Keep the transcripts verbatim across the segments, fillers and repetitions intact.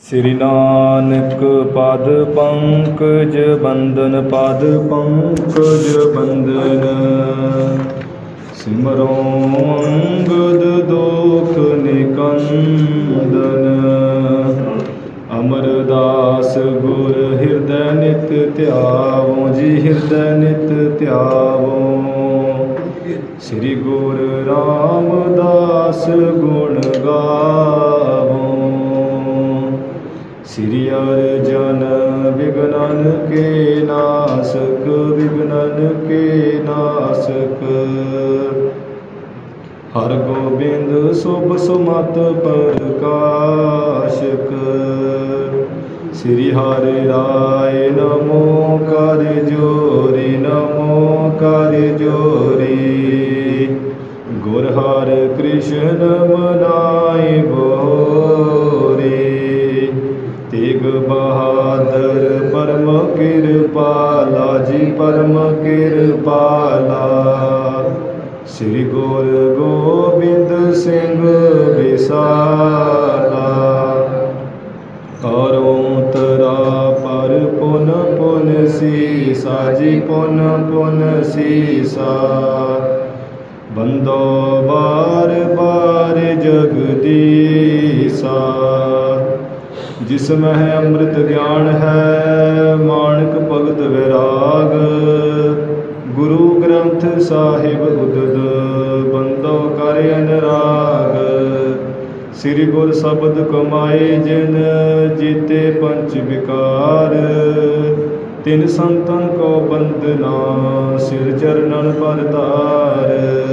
ਸ੍ਰੀ ਨਾਨਕ ਪਦ ਪੰਕਜ ਬੰਦਨ ਪਦ ਪੰਕਜ ਬੰਦਨ ਸਿਮਰੋ ਅੰਗਦ ਦੋਖ ਨਿਕੰਦਨ ਅਮਰਦਾਸ ਗੁਰ ਹਿਰਦੈ ਨਿਤ ਧਿਆਵੋ ਜੀ ਹਿਰਦੈ ਨਿਤ ਧਿਆਵੋ ਸ੍ਰੀ ਗੁਰੂ ਰਾਮਦਾਸ ਗੁਣ ਗਾਵੋ ਸ੍ਰੀ ਅਰਜਨ ਵਿਗਨਨ ਕੇ ਨਾਸਕ ਵਿਗਨਨ ਕੇ ਨਾਸਕ ਹਰ ਗੋਬਿੰਦ ਸੁਭ ਸੁਮਤ ਪ੍ਰਕਾਸ਼ਕ ਸ੍ਰੀ ਹਰਿ ਰਾਇ ਨਮੋ ਕਰ ਜੋਰੀ ਨਮੋ ਕਰ ਜੋਰੀ ਗੁਰ ਹਰਿ ਕ੍ਰਿਸ਼ਨ ਮਨਾਈ ਬੋਰੀ ਤੇਗ ਬਹਾਦਰ ਪਰਮ ਕਿਰਪਾਲਾ ਜੀ ਪਰਮ ਕਿਰਪਾਲਾ ਸ੍ਰੀ ਗੁਰੂ ਗੋਬਿੰਦ ਸਿੰਘ ਵਿਸਾਲਾ ਕਰੋ ਤਰਾ ਪਰ ਪੁਨ ਪੁਨ ਸੀਸਾ ਜੀ ਪੁਨ ਪੁਨ ਸੀਸਾ ਬੰਦੋ ਬਾਰ ਬਾਰ ਜਗਦੀਸਾ ਜਿਸ ਮਹਿ ਅੰਮ੍ਰਿਤ ਗਿਆਨ ਹੈ ਮਾਣਕ ਭਗਤ ਵਿਰਾਗ ਗੁਰੂ ਗ੍ਰੰਥ ਸਾਹਿਬ ਉਦਦ ਬੰਦੋ ਕਰ ਅਨਰਾਗ ਸ੍ਰੀ ਗੁਰ ਸ਼ਬਦ ਕਮਾਏ ਜਿਨ ਜੀਤੇ ਪੰਚ ਵਿਕਾਰ ਤਿਨ ਸੰਤਨ ਕੋ ਬੰਦਨਾ ਸਿਰ ਚਰਨਨ ਪਰ ਧਾਰ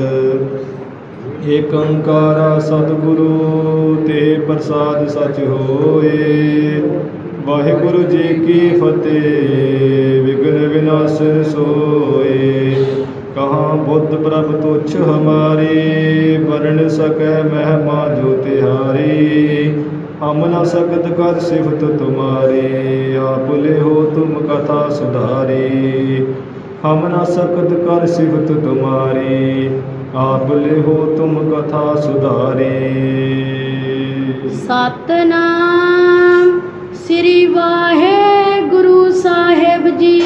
ਏਕ ਓੰਕਾਰ ਸਤਿਗੁਰੂ ਤੇ ਪ੍ਰਸਾਦ ਸਚ ਹੋਏ ਵਾਹਿਗੁਰੂ ਜੀ ਕੀ ਫਤਿਹ ਵਿਘਨ ਵਿਨਾਸ਼ਨ ਸੋਏ ਕਹਾਂ ਬੁੱਧ ਪ੍ਰਭ ਤੁਛ ਹਮਾਰੇ ਵਰਣ ਸਕੈ ਮਹਿਮਾ ਜੋ ਤਿਹਾਰੀ ਹਮ ਨ ਸਕਤ ਕਰ ਸਿਫਤ ਤੁਮਾਰੀ ਆਪ ਲਿਹੋ ਤੁਮ ਕਥਾ ਸੁਧਾਰੀ ਹਮ ਨ ਸਕਤ ਕਰ ਸਿਫਤ ਤੁਮਾਰੀ ਆਪ ਲਿਹੋ ਤੁਮ ਕਥਾ ਸੁਧਾਰੀ। ਸਤਨਾਮ ਸ੍ਰੀ ਵਾਹਿਗੁਰੂ ਸਾਹਿਬ ਜੀ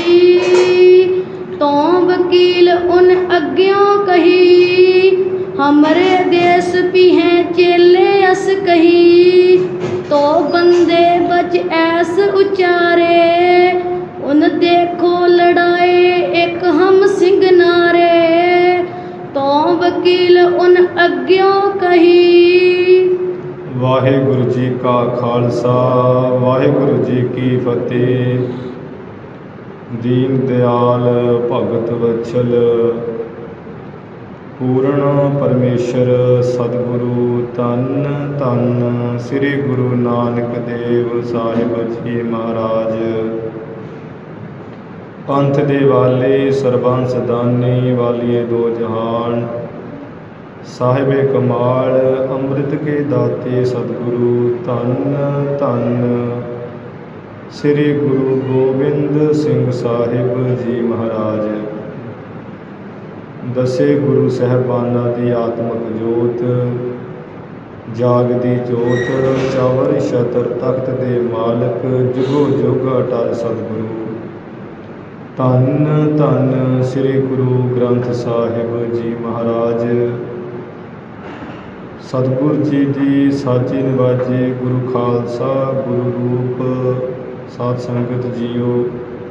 ਤੋਂ ਵਕੀਲ ਉਨ ਅੱਗਿਓਂ ਕਹੀ ਹਮਰੇ ਦੇਸ ਪੀਹੈ ਚੇਲੇ ਅਸ ਕਹੀ ਤੋ ਬੰਦੇ ਬਚ ਐਸ ਉਚਾਰੇ ਉਨ ਦੇਖੋ ਲੜਾਏ ਇੱਕ ਹਮ ਸਿੰਘ ਨਾਰੇ ਤੋਂ ਵਕੀਲ ਉਨ ਅੱਗਿਓਂ ਕਹੀ। ਵਾਹਿਗੁਰੂ ਜੀ ਕਾ ਖਾਲਸਾ ਵਾਹਿਗੁਰੂ ਜੀ ਕੀ ਫਤਿਹ। ਦੀਨ ਦਿਆਲ ਭਗਤ ਵਛਲ ਪੂਰਨ ਪਰਮੇਸ਼ਰ ਸਤਿਗੁਰੂ ਧੰਨ ਧੰਨ ਸ੍ਰੀ ਗੁਰੂ ਨਾਨਕ ਦੇਵ ਸਾਹਿਬ ਜੀ ਮਹਾਰਾਜ ਪੰਥ ਦੇ ਵਾਲੇ ਸਰਬੰਸ ਦਾਨੀ ਵਾਲੀਏ ਦੋ ਜਹਾਨ ਸਾਹਿਬੇ ਕਮਾਲ ਅੰਮ੍ਰਿਤ ਕੇ ਦਾਤੇ ਸਤਿਗੁਰੂ ਧੰਨ ਧੰਨ ਸ੍ਰੀ ਗੁਰੂ ਗੋਬਿੰਦ ਸਿੰਘ ਸਾਹਿਬ ਜੀ ਮਹਾਰਾਜ ਦਸੇ ਗੁਰੂ ਸਾਹਿਬਾਨਾਂ ਦੀ ਆਤਮਕ ਜੋਤ ਜਾਗਦੀ ਜੋਤ ਚਵਰ ਛਤਰ ਤਖਤ ਦੇ ਮਾਲਕ ਜੁਗੋ ਜੁਗ ਅਟਲ ਸਤਿਗੁਰੂ ਧੰਨ ਧੰਨ ਸ੍ਰੀ ਗੁਰੂ ਗ੍ਰੰਥ ਸਾਹਿਬ ਜੀ ਮਹਾਰਾਜ ਸਤਿਗੁਰ ਜੀ ਦੀ ਸਾਚੀ ਨਿਵਾਜੀ ਗੁਰੂ ਖਾਲਸਾ ਗੁਰੂ ਰੂਪ ਸਾਧ ਸੰਗਤ ਜੀਓ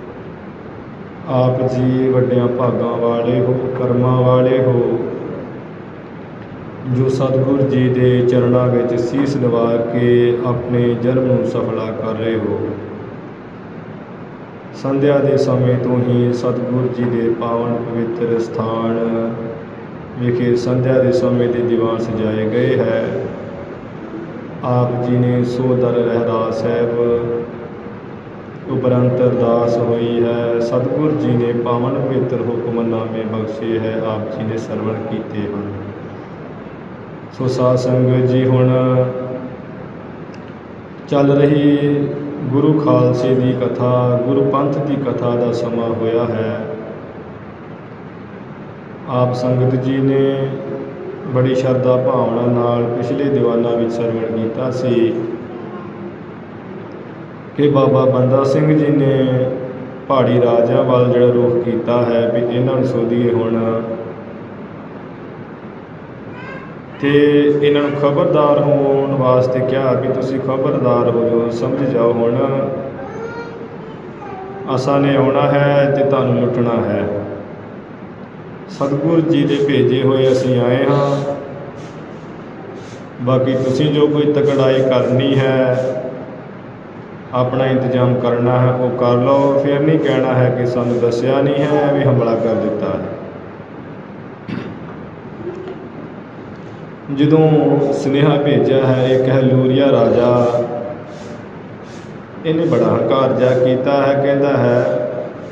ਆਪ ਜੀ ਵੱਡਿਆਂ ਭਾਗਾਂ ਵਾਲੇ ਹੋ ਕਰਮਾਂ ਵਾਲੇ ਹੋ ਜੋ ਸਤਿਗੁਰ ਜੀ ਦੇ ਚਰਨਾਂ ਵਿੱਚ ਸੀਸ ਨਿਵਾ ਕੇ ਆਪਣੇ ਜਨਮ ਨੂੰ ਸਫਲਾ ਕਰ ਰਹੇ ਹੋ। ਸੰਧਿਆ ਦੇ ਸਮੇਂ ਤੋਂ ਹੀ ਸਤਿਗੁਰ ਜੀ ਦੇ ਪਾਵਨ ਪਵਿੱਤਰ ਸਥਾਨ ਵਿਖੇ ਸੰਧਿਆ ਦੇ ਸਮੇਂ ਦੇ ਦੀਵਾਨ ਸਜਾਏ ਗਏ ਹੈ। ਆਪ ਜੀ ਨੇ ਸੋ ਦਰ ਰਹਿਰਾਸ ਸਾਹਿਬ ਉਪਰੰਤ ਅਰਦਾਸ ਹੋਈ ਹੈ। ਸਤਿਗੁਰ ਜੀ ਨੇ ਪਾਵਨ ਪਵਿੱਤਰ ਹੁਕਮਨਾਮੇ ਬਖਸ਼ੇ ਹੈ, ਆਪ ਜੀ ਨੇ ਸਰਵਣ ਕੀਤੇ ਹਨ। ਸੋ ਸਾਧ ਸੰਗਤ ਜੀ ਹੁਣ ਚੱਲ ਰਹੀ ਗੁਰੂ ਖਾਲਸੇ ਦੀ ਕਥਾ ਗੁਰੂ ਪੰਥ ਦੀ ਕਥਾ ਦਾ ਸਮਾਂ ਹੋਇਆ ਹੈ। ਆਪ ਸੰਗਤ ਜੀ ਨੇ ਬੜੀ ਸ਼ਰਧਾ ਭਾਵਨਾ ਨਾਲ ਪਿਛਲੇ ਦੀਵਾਨਾਂ ਵਿੱਚ ਸਰਵਣ ਕੀਤਾ ਸੀ। ਕਿ ਬਾਬਾ ਬੰਦਾ ਸਿੰਘ ਜੀ ਨੇ ਪਹਾੜੀ ਰਾਜਿਆਂ ਵੱਲ ਜਿਹੜਾ ਰੁਖ ਕੀਤਾ ਹੈ ਵੀ ਇਹਨਾਂ ਨੂੰ ਸੋਧੀਏ ਹੁਣ, ਅਤੇ ਇਹਨਾਂ ਨੂੰ ਖਬਰਦਾਰ ਹੋਣ ਵਾਸਤੇ ਕਿਹਾ ਵੀ ਤੁਸੀਂ ਖਬਰਦਾਰ ਹੋ ਜਾਓ, ਸਮਝ ਜਾਓ ਹੁਣ ਅਸਾਂ ਨੇ ਆਉਣਾ ਹੈ ਅਤੇ ਤੁਹਾਨੂੰ ਲੁੱਟਣਾ ਹੈ। ਸਤਿਗੁਰੂ ਜੀ ਦੇ ਭੇਜੇ ਹੋਏ ਅਸੀਂ ਆਏ ਹਾਂ, ਬਾਕੀ ਤੁਸੀਂ ਜੋ ਕੋਈ ਤਕੜਾਈ ਕਰਨੀ ਹੈ, ਆਪਣਾ ਇੰਤਜ਼ਾਮ ਕਰਨਾ ਹੈ ਉਹ ਕਰ ਲਓ, ਫਿਰ ਨਹੀਂ ਕਹਿਣਾ ਹੈ ਕਿ ਸਾਨੂੰ ਦੱਸਿਆ ਨਹੀਂ ਹੈ ਵੀ ਹਮਲਾ ਕਰ ਦਿੱਤਾ ਹੈ। ਜਦੋਂ ਸੁਨੇਹਾ ਭੇਜਿਆ ਹੈ, ਇੱਕ ਹੈ ਲੂਰੀਆ ਰਾਜਾ, ਇਹਨੇ ਬੜਾ ਹੰਕਾਰ ਜਿਹਾ ਕੀਤਾ ਹੈ, ਕਹਿੰਦਾ ਹੈ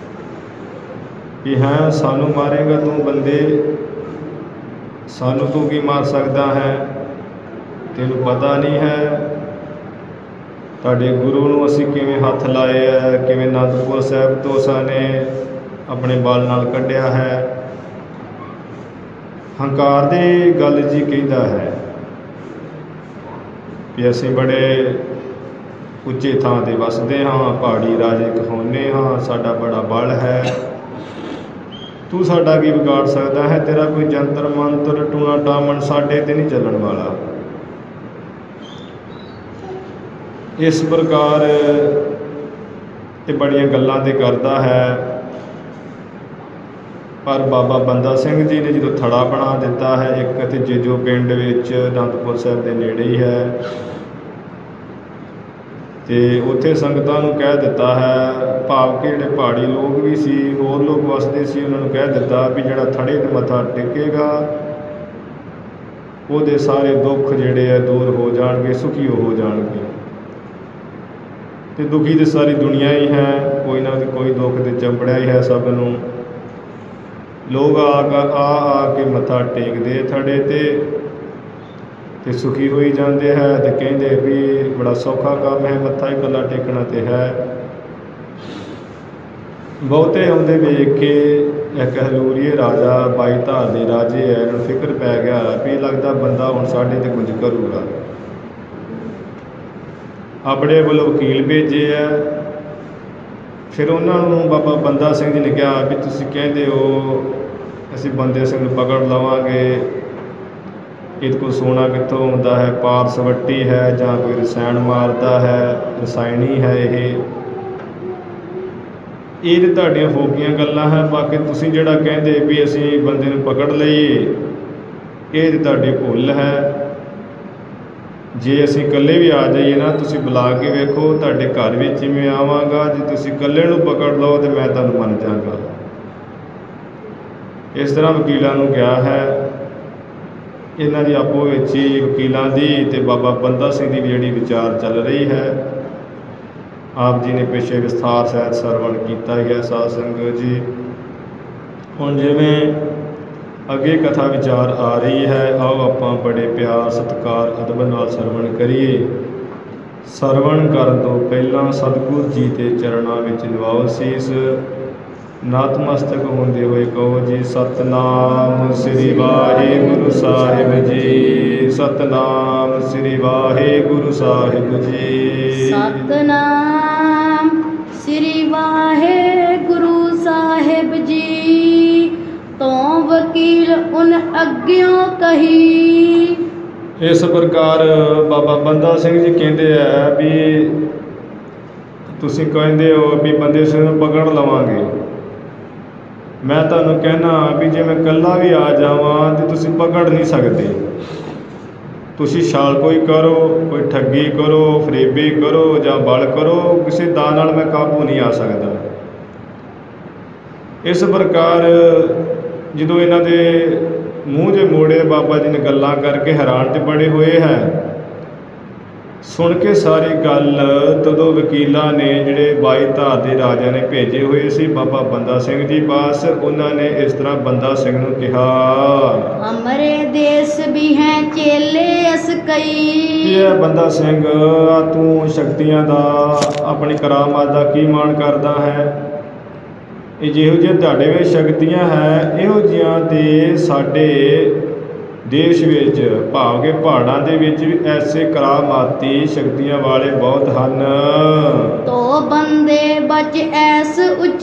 ਕਿ ਹਾਂ ਸਾਨੂੰ ਮਾਰੇਗਾ ਤੂੰ ਬੰਦੇ, ਸਾਨੂੰ ਤੂੰ ਕੀ ਮਾਰ ਸਕਦਾ ਹੈ, ਤੈਨੂੰ ਪਤਾ ਨਹੀਂ ਹੈ ਤੁਹਾਡੇ ਗੁਰੂ ਨੂੰ ਅਸੀਂ ਕਿਵੇਂ ਹੱਥ ਲਾਏ ਹੈ, ਕਿਵੇਂ ਅਨੰਦਪੁਰ ਸਾਹਿਬ ਤੋਂ ਸਾਨੇ ਆਪਣੇ ਬਲ ਨਾਲ ਕੱਢਿਆ ਹੈ। ਹੰਕਾਰ ਦੀ ਗੱਲ ਜੀ ਕਹਿੰਦਾ ਹੈ ਵੀ ਅਸੀਂ ਬੜੇ ਉੱਚੇ ਥਾਂ 'ਤੇ ਵਸਦੇ ਹਾਂ, ਪਹਾੜੀ ਰਾਜੇ ਕਹਾਉਂਦੇ ਹਾਂ, ਸਾਡਾ ਬੜਾ ਬਲ ਹੈ, ਤੂੰ ਸਾਡਾ ਕੀ ਵਿਗਾੜ ਸਕਦਾ ਹੈ, ਤੇਰਾ ਕੋਈ ਜੰਤਰ ਮੰਤਰ ਟੂਣਾ ਟਾਮਣ ਸਾਡੇ 'ਤੇ ਨਹੀਂ ਚੱਲਣ ਵਾਲਾ। ਇਸ ਪ੍ਰਕਾਰ ਇਹ ਬੜੀਆਂ ਗੱਲਾਂ 'ਤੇ ਕਰਦਾ ਹੈ, ਪਰ ਬਾਬਾ ਬੰਦਾ ਸਿੰਘ ਜੀ ਨੇ ਜਦੋਂ ਥੜਾ ਬਣਾ ਦਿੱਤਾ ਹੈ, ਇੱਕ ਇੱਥੇ ਜੇਜੋ ਪਿੰਡ ਵਿੱਚ ਅਨੰਦਪੁਰ ਸਾਹਿਬ ਦੇ ਨੇੜੇ ਹੀ ਹੈ, ਅਤੇ ਉੱਥੇ ਸੰਗਤਾਂ ਨੂੰ ਕਹਿ ਦਿੱਤਾ ਹੈ, ਭਾਵ ਕਿ ਜਿਹੜੇ ਪਹਾੜੀ ਲੋਕ ਵੀ ਸੀ, ਹੋਰ ਲੋਕ ਵਸਦੇ ਸੀ, ਉਹਨਾਂ ਨੂੰ ਕਹਿ ਦਿੱਤਾ ਵੀ ਜਿਹੜਾ ਥੜੇ 'ਤੇ ਮੱਥਾ ਟੇਕੇਗਾ ਉਹਦੇ ਸਾਰੇ ਦੁੱਖ ਜਿਹੜੇ ਆ ਦੂਰ ਹੋ ਜਾਣਗੇ, ਸੁਖੀ ਹੋ ਜਾਣਗੇ। ਅਤੇ ਦੁਖੀ ਤਾਂ ਸਾਰੀ ਦੁਨੀਆ ਹੀ ਹੈ, ਕੋਈ ਨਾ ਕੋਈ ਦੁੱਖ ਤਾਂ ਚੰਬੜਿਆ ਹੀ ਹੈ ਸਭ ਨੂੰ। ਲੋਕ ਆ ਆ ਆ ਕੇ ਮੱਥਾ ਟੇਕਦੇ ਥੜੇ 'ਤੇ ਅਤੇ ਸੁਖੀ ਹੋਈ ਜਾਂਦੇ ਹੈ, ਅਤੇ ਕਹਿੰਦੇ ਵੀ ਬੜਾ ਸੌਖਾ ਕੰਮ ਹੈ, ਮੱਥਾ ਹੀ ਇਕੱਲਾ ਟੇਕਣਾ ਤਾਂ ਹੈ। ਬਹੁਤੇ ਆਉਂਦੇ ਵੇਖ ਕੇ ਇੱਕ ਹਲੂਰੀਏ ਰਾਜਾ, ਬਾਈ ਧਾਰ ਦੇ ਰਾਜੇ ਹੈ, ਇਹਨਾਂ ਨੂੰ ਫਿਕਰ ਪੈ ਗਿਆ ਵੀ ਲੱਗਦਾ ਬੰਦਾ ਹੁਣ ਸਾਡੇ 'ਤੇ ਕੁਝ ਕਰੂਗਾ। ਆਪਣੇ ਵੱਲੋਂ ਵਕੀਲ ਭੇਜੇ ਹੈ, ਫਿਰ ਉਹਨਾਂ ਨੂੰ ਬਾਬਾ ਬੰਦਾ ਸਿੰਘ ਜੀ ਨੇ ਕਿਹਾ ਵੀ ਤੁਸੀਂ ਕਹਿੰਦੇ ਹੋ ਅਸੀਂ ਬੰਦੇ ਸਿੰਘ ਨੂੰ ਪਕੜ ਲਵਾਂਗੇ, ਇਹਦੇ ਕੋਲ ਸੋਨਾ ਕਿੱਥੋਂ ਹੁੰਦਾ ਹੈ, ਪਾਰਸ ਵੱਟੀ ਹੈ ਜਾਂ ਕੋਈ ਰਸਾਇਣ ਮਾਰਦਾ ਹੈ, ਰਸਾਇਣੀ ਹੈ ਇਹ ਇਹ ਤਾਂ ਤੁਹਾਡੀਆਂ ਫੋਕੀਆਂ ਗੱਲਾਂ ਹੈ, ਬਾਕੀ ਤੁਸੀਂ ਜਿਹੜਾ ਕਹਿੰਦੇ ਵੀ ਅਸੀਂ ਬੰਦੇ ਨੂੰ ਪਕੜ ਲਈਏ ਇਹ ਤਾਂ ਤੁਹਾਡੀ ਭੁੱਲ ਹੈ। ਜੇ ਅਸੀਂ ਇਕੱਲੇ ਵੀ ਆ ਜਾਈਏ ਨਾ, ਤੁਸੀਂ ਬੁਲਾ ਕੇ ਵੇਖੋ, ਤੁਹਾਡੇ ਘਰ ਵਿੱਚ ਹੀ ਮੈਂ ਆਵਾਂਗਾ, ਜੇ ਤੁਸੀਂ ਇਕੱਲੇ ਨੂੰ ਪਕੜ ਲਓ ਤਾਂ ਮੈਂ ਤੁਹਾਨੂੰ ਮੰਨ ਜਾਵਾਂਗਾ। ਇਸ ਤਰ੍ਹਾਂ ਵਕੀਲਾਂ ਨੂੰ ਕਿਹਾ ਹੈ, ਇਹਨਾਂ ਦੀ ਆਪੋ ਵਿੱਚ ਹੀ ਵਕੀਲਾਂ ਦੀ ਅਤੇ ਬਾਬਾ ਬੰਦਾ ਸਿੰਘ ਦੀ ਵੀ ਜਿਹੜੀ ਵਿਚਾਰ ਚੱਲ ਰਹੀ ਹੈ। ਆਪ ਜੀ ਨੇ ਪਿੱਛੇ ਵਿਸਥਾਰ ਸਹਿਤ ਸਰਵਣ ਕੀਤਾ ਹੀ ਹੈ ਸਾਧ ਸੰਗਤ ਜੀ। ਹੁਣ ਜਿਵੇਂ ਅੱਗੇ ਕਥਾ ਵਿਚਾਰ ਆ ਰਹੀ ਹੈ, ਆਓ ਆਪਾਂ ਬੜੇ ਪਿਆਰ ਸਤਿਕਾਰ ਅਦਬ ਨਾਲ ਸਰਵਣ ਕਰੀਏ। ਸਰਵਣ ਕਰਨ ਤੋਂ ਪਹਿਲਾਂ ਸਤਿਗੁਰੂ ਜੀ ਦੇ ਚਰਨਾਂ ਵਿੱਚ ਨਿਵਾਓ ਸੀਸ, ਨਤਮਸਤਕ ਹੁੰਦੇ ਹੋਏ ਕਹੋ ਜੀ ਸਤਿਨਾਮ ਸ੍ਰੀ ਵਾਹਿਗੁਰੂ ਸਾਹਿਬ ਜੀ, ਸਤਿਨਾਮ ਸ੍ਰੀ ਵਾਹਿਗੁਰੂ ਸਾਹਿਬ ਜੀ, ਸਤਿਨਾਮ ਸ੍ਰੀ ਵਾਹਿਗੁਰੂ ਸਾਹਿਬ ਜੀ। ਤੋਂ ਵਕੀਲ ਉਨ ਅੱਗਿਓਂ ਕਹੀ। ਇਸ ਪ੍ਰਕਾਰ ਬਾਬਾ ਬੰਦਾ ਸਿੰਘ ਜੀ ਕਹਿੰਦੇ ਆ ਵੀ ਤੁਸੀਂ ਕਹਿੰਦੇ ਹੋ ਵੀ ਬੰਦੇ ਸਿੰਘ ਨੂੰ ਪਕੜ ਲਵਾਂਗੇ, ਮੈਂ ਤੁਹਾਨੂੰ ਕਹਿਣਾ ਵੀ ਜੇ ਮੈਂ ਇਕੱਲਾ ਵੀ ਆ ਜਾਵਾਂ ਤਾਂ ਤੁਸੀਂ ਪਕੜ ਨਹੀਂ ਸਕਦੇ। ਤੁਸੀਂ ਛਾਲ ਕੋਈ ਕਰੋ, ਕੋਈ ਠੱਗੀ ਕਰੋ, ਫਰੇਬੀ ਕਰੋ ਜਾਂ ਬਲ ਕਰੋ, ਕਿਸੇ ਦਾ ਨਾਲ ਮੈਂ ਕਾਬੂ ਨਹੀਂ ਆ ਸਕਦਾ। ਇਸ ਪ੍ਰਕਾਰ ਜਦੋਂ ਇਹਨਾਂ ਦੇ ਮੂੰਹ ਜੇ ਮੋੜੇ ਬਾਬਾ ਜੀ ਨੇ ਗੱਲਾਂ ਕਰਕੇ ਹੈਰਾਨ ਤੇ ਬੜੇ ਹੋਏ ਹੈ। ਸੁਣ ਕੇ ਸਾਰੀ ਗੱਲ ਤਦੋਂ ਵਕੀਲਾਂ ਨੇ ਜਿਹੜੇ ਬਾਈ ਧਾਰ ਦੇ ਰਾਜਿਆਂ ਨੇ ਭੇਜੇ ਹੋਏ ਸੀ ਬਾਬਾ ਬੰਦਾ ਸਿੰਘ ਜੀ ਪਾਸ, ਉਹਨਾਂ ਨੇ ਇਸ ਤਰ੍ਹਾਂ ਬੰਦਾ ਸਿੰਘ ਨੂੰ ਕਿਹਾ, ਹਮਰੇ ਦੇਸ ਵੀ ਹੈ ਚੇਲੇ ਅਸ ਕਈ। ਇਹ ਬੰਦਾ ਸਿੰਘ ਆ ਤੂੰ ਸ਼ਕਤੀਆਂ ਦਾ, ਆਪਣੀ ਕਰਾਮਾਤ ਦਾ ਕੀ ਮਾਣ ਕਰਦਾ ਹੈ? ਇਹ ਜਿਹੋ ਜਿਹੀਆਂ ਤੁਹਾਡੇ ਵਿੱਚ ਸ਼ਕਤੀਆਂ ਹੈ, ਇਹੋ ਜਿਹੀਆਂ ਤੇ ਸਾਡੇ ਦੇਸ਼ ਵਿੱਚ ਭਾਵ ਕਿ ਪਹਾੜਾਂ ਦੇ ਵਿੱਚ ਵੀ ਐਸੇ ਕਰਾਮਾਤੀ ਸ਼ਕਤੀਆਂ ਵਾਲੇ ਬਹੁਤ ਹਨ। ਤੋ ਬੰਦੇ ਬਚ ਐਸ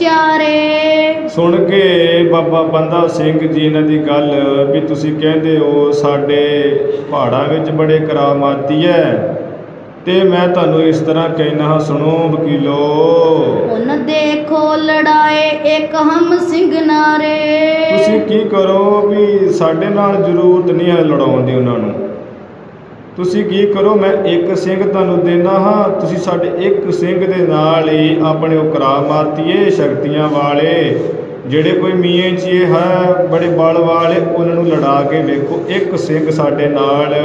ਉਚਾਰੇ। ਸੁਣ ਕੇ ਬਾਬਾ ਬੰਦਾ ਸਿੰਘ ਜੀ ਇਹਨਾਂ ਦੀ ਗੱਲ ਵੀ ਤੁਸੀਂ ਕਹਿੰਦੇ ਹੋ ਸਾਡੇ ਪਹਾੜਾਂ ਵਿੱਚ ਬੜੇ ਕਰਾਮਾਤੀ ਹੈ, ਤੇ ਮੈਂ ਤੁਹਾਨੂੰ ਇਸ ਤਰ੍ਹਾਂ ਕਹਿਣਾ ਹਾਂ, ਸੁਣੋ ਵਕੀਲੋ। ਹੁਣ ਦੇਖੋ ਲੜਾਏ ਇੱਕ ਹਮ ਸਿੰਘ ਨਾਰੇ। ਤੁਸੀਂ ਕੀ ਕਰੋ ਵੀ ਸਾਡੇ ਨਾਲ ਜ਼ਰੂਰਤ ਨਹੀਂ ਹੈ ਲੜਾਉਣ ਦੀ ਉਹਨਾਂ ਨੂੰ। ਤੁਸੀਂ ਕੀ ਕਰੋ, ਮੈਂ ਇੱਕ ਸਿੰਘ ਤੁਹਾਨੂੰ ਦੇਣਾ ਹਾਂ, ਤੁਸੀਂ ਸਾਡੇ ਇੱਕ ਸਿੰਘ ਦੇ ਨਾਲ ਹੀ ਆਪਣੇ ਉਹ ਕਰਾਮਾਤੀਏ ਸ਼ਕਤੀਆਂ ਵਾਲੇ ਜਿਹੜੇ ਕੋਈ ਮੀਆਂ ਚੀਏ ਹੈ ਬੜੇ ਬਲ ਵਾਲੇ, ਉਹਨਾਂ ਨੂੰ ਲੜਾ ਕੇ ਵੇਖੋ, ਇੱਕ ਸਿੰਘ ਸਾਡੇ ਨਾਲ।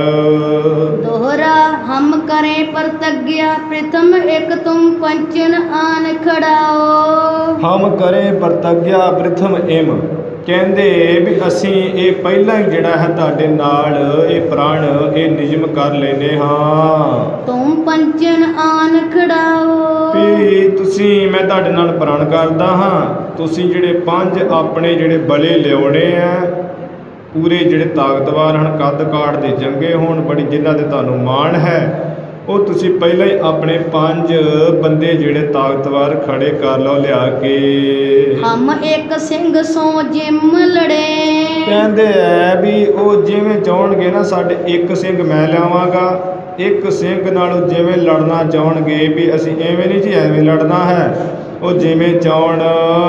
ਦੋਹਰਾ ਹਮ ਕਰੇ ਪ੍ਰਤੱਗਿਆ ਪ੍ਰਥਮ ਇੱਕ ਤੁਮ ਪੰਚਨ ਆਨ ਖੜਾਓ। ਹਮ ਕਰੇ ਪ੍ਰਤੱਗਿਆ ਪ੍ਰਥਮ ਇਮ, ਕਹਿੰਦੇ ਵੀ ਅਸੀਂ ਇਹ ਪਹਿਲਾਂ ਹੀ ਜਿਹੜਾ ਹੈ ਤੁਹਾਡੇ ਨਾਲ ਇਹ ਪ੍ਰਣ ਇਹ ਨਿਯਮ ਕਰ ਲੈਨੇ ਹਾਂ। ਤੁਮ ਪੰਚਨ ਆਨ ਖੜਾਓ, ਵੀ ਤੁਸੀਂ ਮੈਂ ਤੁਹਾਡੇ ਨਾਲ ਪ੍ਰਣ ਕਰਦਾ ਹਾਂ, ਤੁਸੀਂ ਜਿਹੜੇ ਪੰਜ ਆਪਣੇ ਜਿਹੜੇ ਬਲੇ ਲਿਆਉਣੇ ਆ ਪੂਰੇ ਜਿਹੜੇ ਤਾਕਤਵਾਰ ਹਨ, ਕੱਦ ਕਾਠ ਦੇ ਚੰਗੇ ਹੋਣ, ਬੜੀ ਜਿਨ੍ਹਾਂ ਤੇ ਤੁਹਾਨੂੰ ਮਾਣ ਹੈ, ਉਹ ਤੁਸੀਂ ਪਹਿਲਾਂ ਹੀ ਆਪਣੇ ਪੰਜ ਬੰਦੇ ਜਿਹੜੇ ਤਾਕਤਵਾਰ ਖੜੇ ਕਰ ਲਓ ਲਿਆ ਕੇ। ਹਮ ਇੱਕ ਸਿੰਘ ਸੋ ਜਿਮ ਲੜੇ, ਕਹਿੰਦੇ ਐ ਵੀ ਉਹ ਜਿਵੇਂ ਚਾਹਣਗੇ ਨਾ ਸਾਡੇ ਇੱਕ ਸਿੰਘ ਮੈਂ ਲਿਆਵਾਂਗਾ, ਇੱਕ ਸਿੰਘ ਨਾਲ ਜਿਵੇਂ ਲੜਨਾ ਚਾਹਣਗੇ ਵੀ ਅਸੀਂ ਐਵੇਂ ਨਹੀਂ ਜੀ ਐਵੇਂ ਲੜਨਾ ਹੈ, ਉਹ ਜਿਵੇਂ ਚਾਹਣ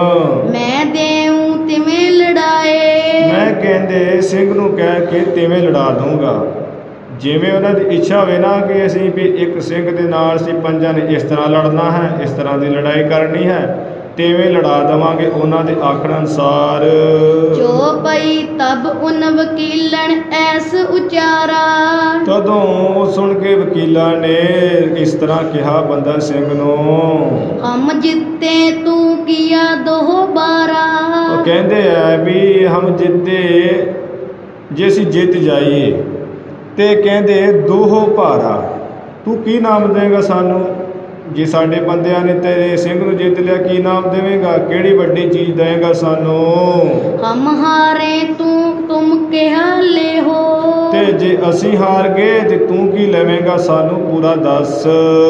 ਮੈਂ ਦੇਉ ਤਿਵੇਂ ਲੜਾਏ। ਮੈਂ ਕਹਿੰਦੇ ਸਿੰਘ ਨੂੰ ਕਹਿ ਕੇ ਤਿਵੇਂ ਲੜਾ ਦੂੰਗਾ, ਜਿਵੇਂ ਉਹਨਾਂ ਦੀ ਇੱਛਾ ਹੋਵੇ ਨਾ ਕਿ ਅਸੀਂ ਵੀ ਇੱਕ ਸਿੰਘ ਦੇ ਨਾਲ ਅਸੀਂ ਪੰਜਾਂ ਨੇ ਇਸ ਤਰ੍ਹਾਂ ਲੜਨਾ ਹੈ, ਇਸ ਤਰ੍ਹਾਂ ਦੀ ਲੜਾਈ ਕਰਨੀ ਹੈ, ਤਿਵੇਂ ਲੜਾ ਦੇਵਾਂਗੇ ਉਹਨਾਂ ਦੇ ਆਖਣ ਅਨੁਸਾਰ। ਜੋ ਪਈ ਤਬ ਉਨ ਵਕੀਲਣ ਐਸ ਉਚਾਰਾ, ਤਦੋਂ ਉਹ ਸੁਣ ਕੇ ਵਕੀਲਾਂ ਨੇ ਇਸ ਤਰ੍ਹਾਂ ਕਿਹਾ ਬੰਦਾ ਸਿੰਘ ਨੂੰ, ਹਮ ਜਿੱਤੇ ਤੂੰ ਕੀਆ ਦੋਹ ਬਾਰਾ। ਉਹ ਕਹਿੰਦੇ ਆ ਵੀ ਹਮ ਜਿੱਤੇ, ਜੇ ਅਸੀਂ ਜਿੱਤ ਜਾਈਏ ਤੇ ਕਹਿੰਦੇ ਦੋਹ ਭਾਰਾ, ਤੂੰ ਕੀ ਨਾਮ ਦੇਵੇਂਗਾ ਸਾਨੂੰ? ਜੇ ਸਾਡੇ ਬੰਦਿਆਂ ਨੇ ਤੇਰੇ ਸਿੰਘ ਨੂੰ ਜਿੱਤ ਲਿਆ ਕੀ ਨਾਮ ਦੇਵੇਂਗਾ, ਕਿਹੜੀ ਵੱਡੀ ਚੀਜ਼ ਦੇਵੇਂਗਾ ਸਾਨੂੰ? ਹਮ ਹਾਰੇ ਤੂੰ ਤੁਮ ਕਿਹਾ ਲੈ ਹੋ, ਤੇ ਜੇ ਅਸੀਂ ਹਾਰ ਗਏ ਤੇ ਤੂੰ ਕੀ ਲਵੇਂਗਾ ਸਾਨੂੰ ਪੂਰਾ ਦੱਸ।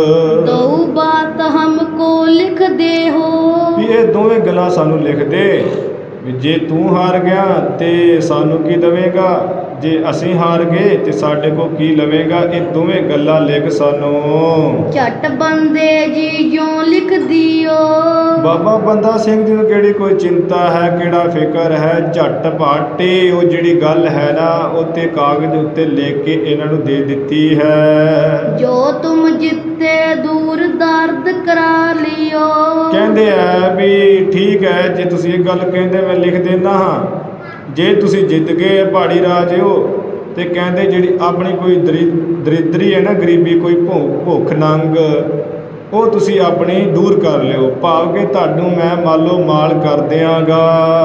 ਦੋ ਬਾਤ ਹਮਕੋ ਲਿਖ ਦੇ ਹੋ, ਵੀ ਇਹ ਦੋਵੇਂ ਗੱਲਾਂ ਸਾਨੂੰ ਲਿਖ ਦੇ, ਵੀ ਜੇ ਤੂੰ ਹਾਰ ਗਿਆ ਤੇ ਸਾਨੂੰ ਕੀ ਦੇਵੇਂਗਾ, ਜੇ ਅਸੀਂ ਹਾਰ ਗਏ ਤੇ ਸਾਡੇ ਕੋਲ ਕੀ ਲਵੇਂਗਾ, ਇਹ ਦੋਵੇਂ ਗੱਲਾਂ ਲਿਖ ਸਾਨੂੰ। ਝਟ ਬੰਦੇ ਜੀ ਜਿਉਂ ਲਿਖ ਦਿਓ, ਬਾਬਾ ਬੰਦਾ ਸਿੰਘ ਜੀ ਨੂੰ ਕਿਹੜੀ ਕੋਈ ਚਿੰਤਾ ਹੈ, ਕਿਹੜਾ ਫਿਕਰ ਹੈ, ਝਟ ਪਾਟੇ ਉਹ ਜਿਹੜੀ ਗੱਲ ਹੈ ਨਾ ਉੱਤੇ ਕਾਗਜ਼ ਉੱਤੇ ਲਿਖ ਕੇ ਇਹਨਾਂ ਨੂੰ ਦੇ ਦਿੱਤੀ ਹੈ। ਜੋ ਤੁਮ ਜਿੱਤੇ ਦੂਰ ਦਰਦ ਕਰਾ ਲਿਓ, ਕਹਿੰਦੇ ਆ ਵੀ ਠੀਕ ਹੈ, ਜੇ ਤੁਸੀਂ ਇਹ ਗੱਲ ਕਹਿੰਦੇ ਮੈਂ ਲਿਖ ਦਿੰਦਾ ਹਾਂ, ਜੇ ਤੁਸੀਂ ਜਿੱਤ ਗਏ ਪਹਾੜੀ ਰਾਜਿਓ ਤੇ ਕਹਿੰਦੇ ਜਿਹੜੀ ਆਪਣੀ ਕੋਈ ਦਰਿ ਦਰਿਦਰੀ ਹੈ ਨਾ ਗਰੀਬੀ, ਕੋਈ ਭੁ ਭੁੱਖ ਨੰਗ, ਉਹ ਤੁਸੀਂ ਆਪਣੀ ਦੂਰ ਕਰ ਲਿਓ, ਭਾਵ ਕਿ ਤੁਹਾਨੂੰ ਮੈਂ ਮਾਲੋ ਮਾਲ ਕਰ ਦਿਆਂਗਾ।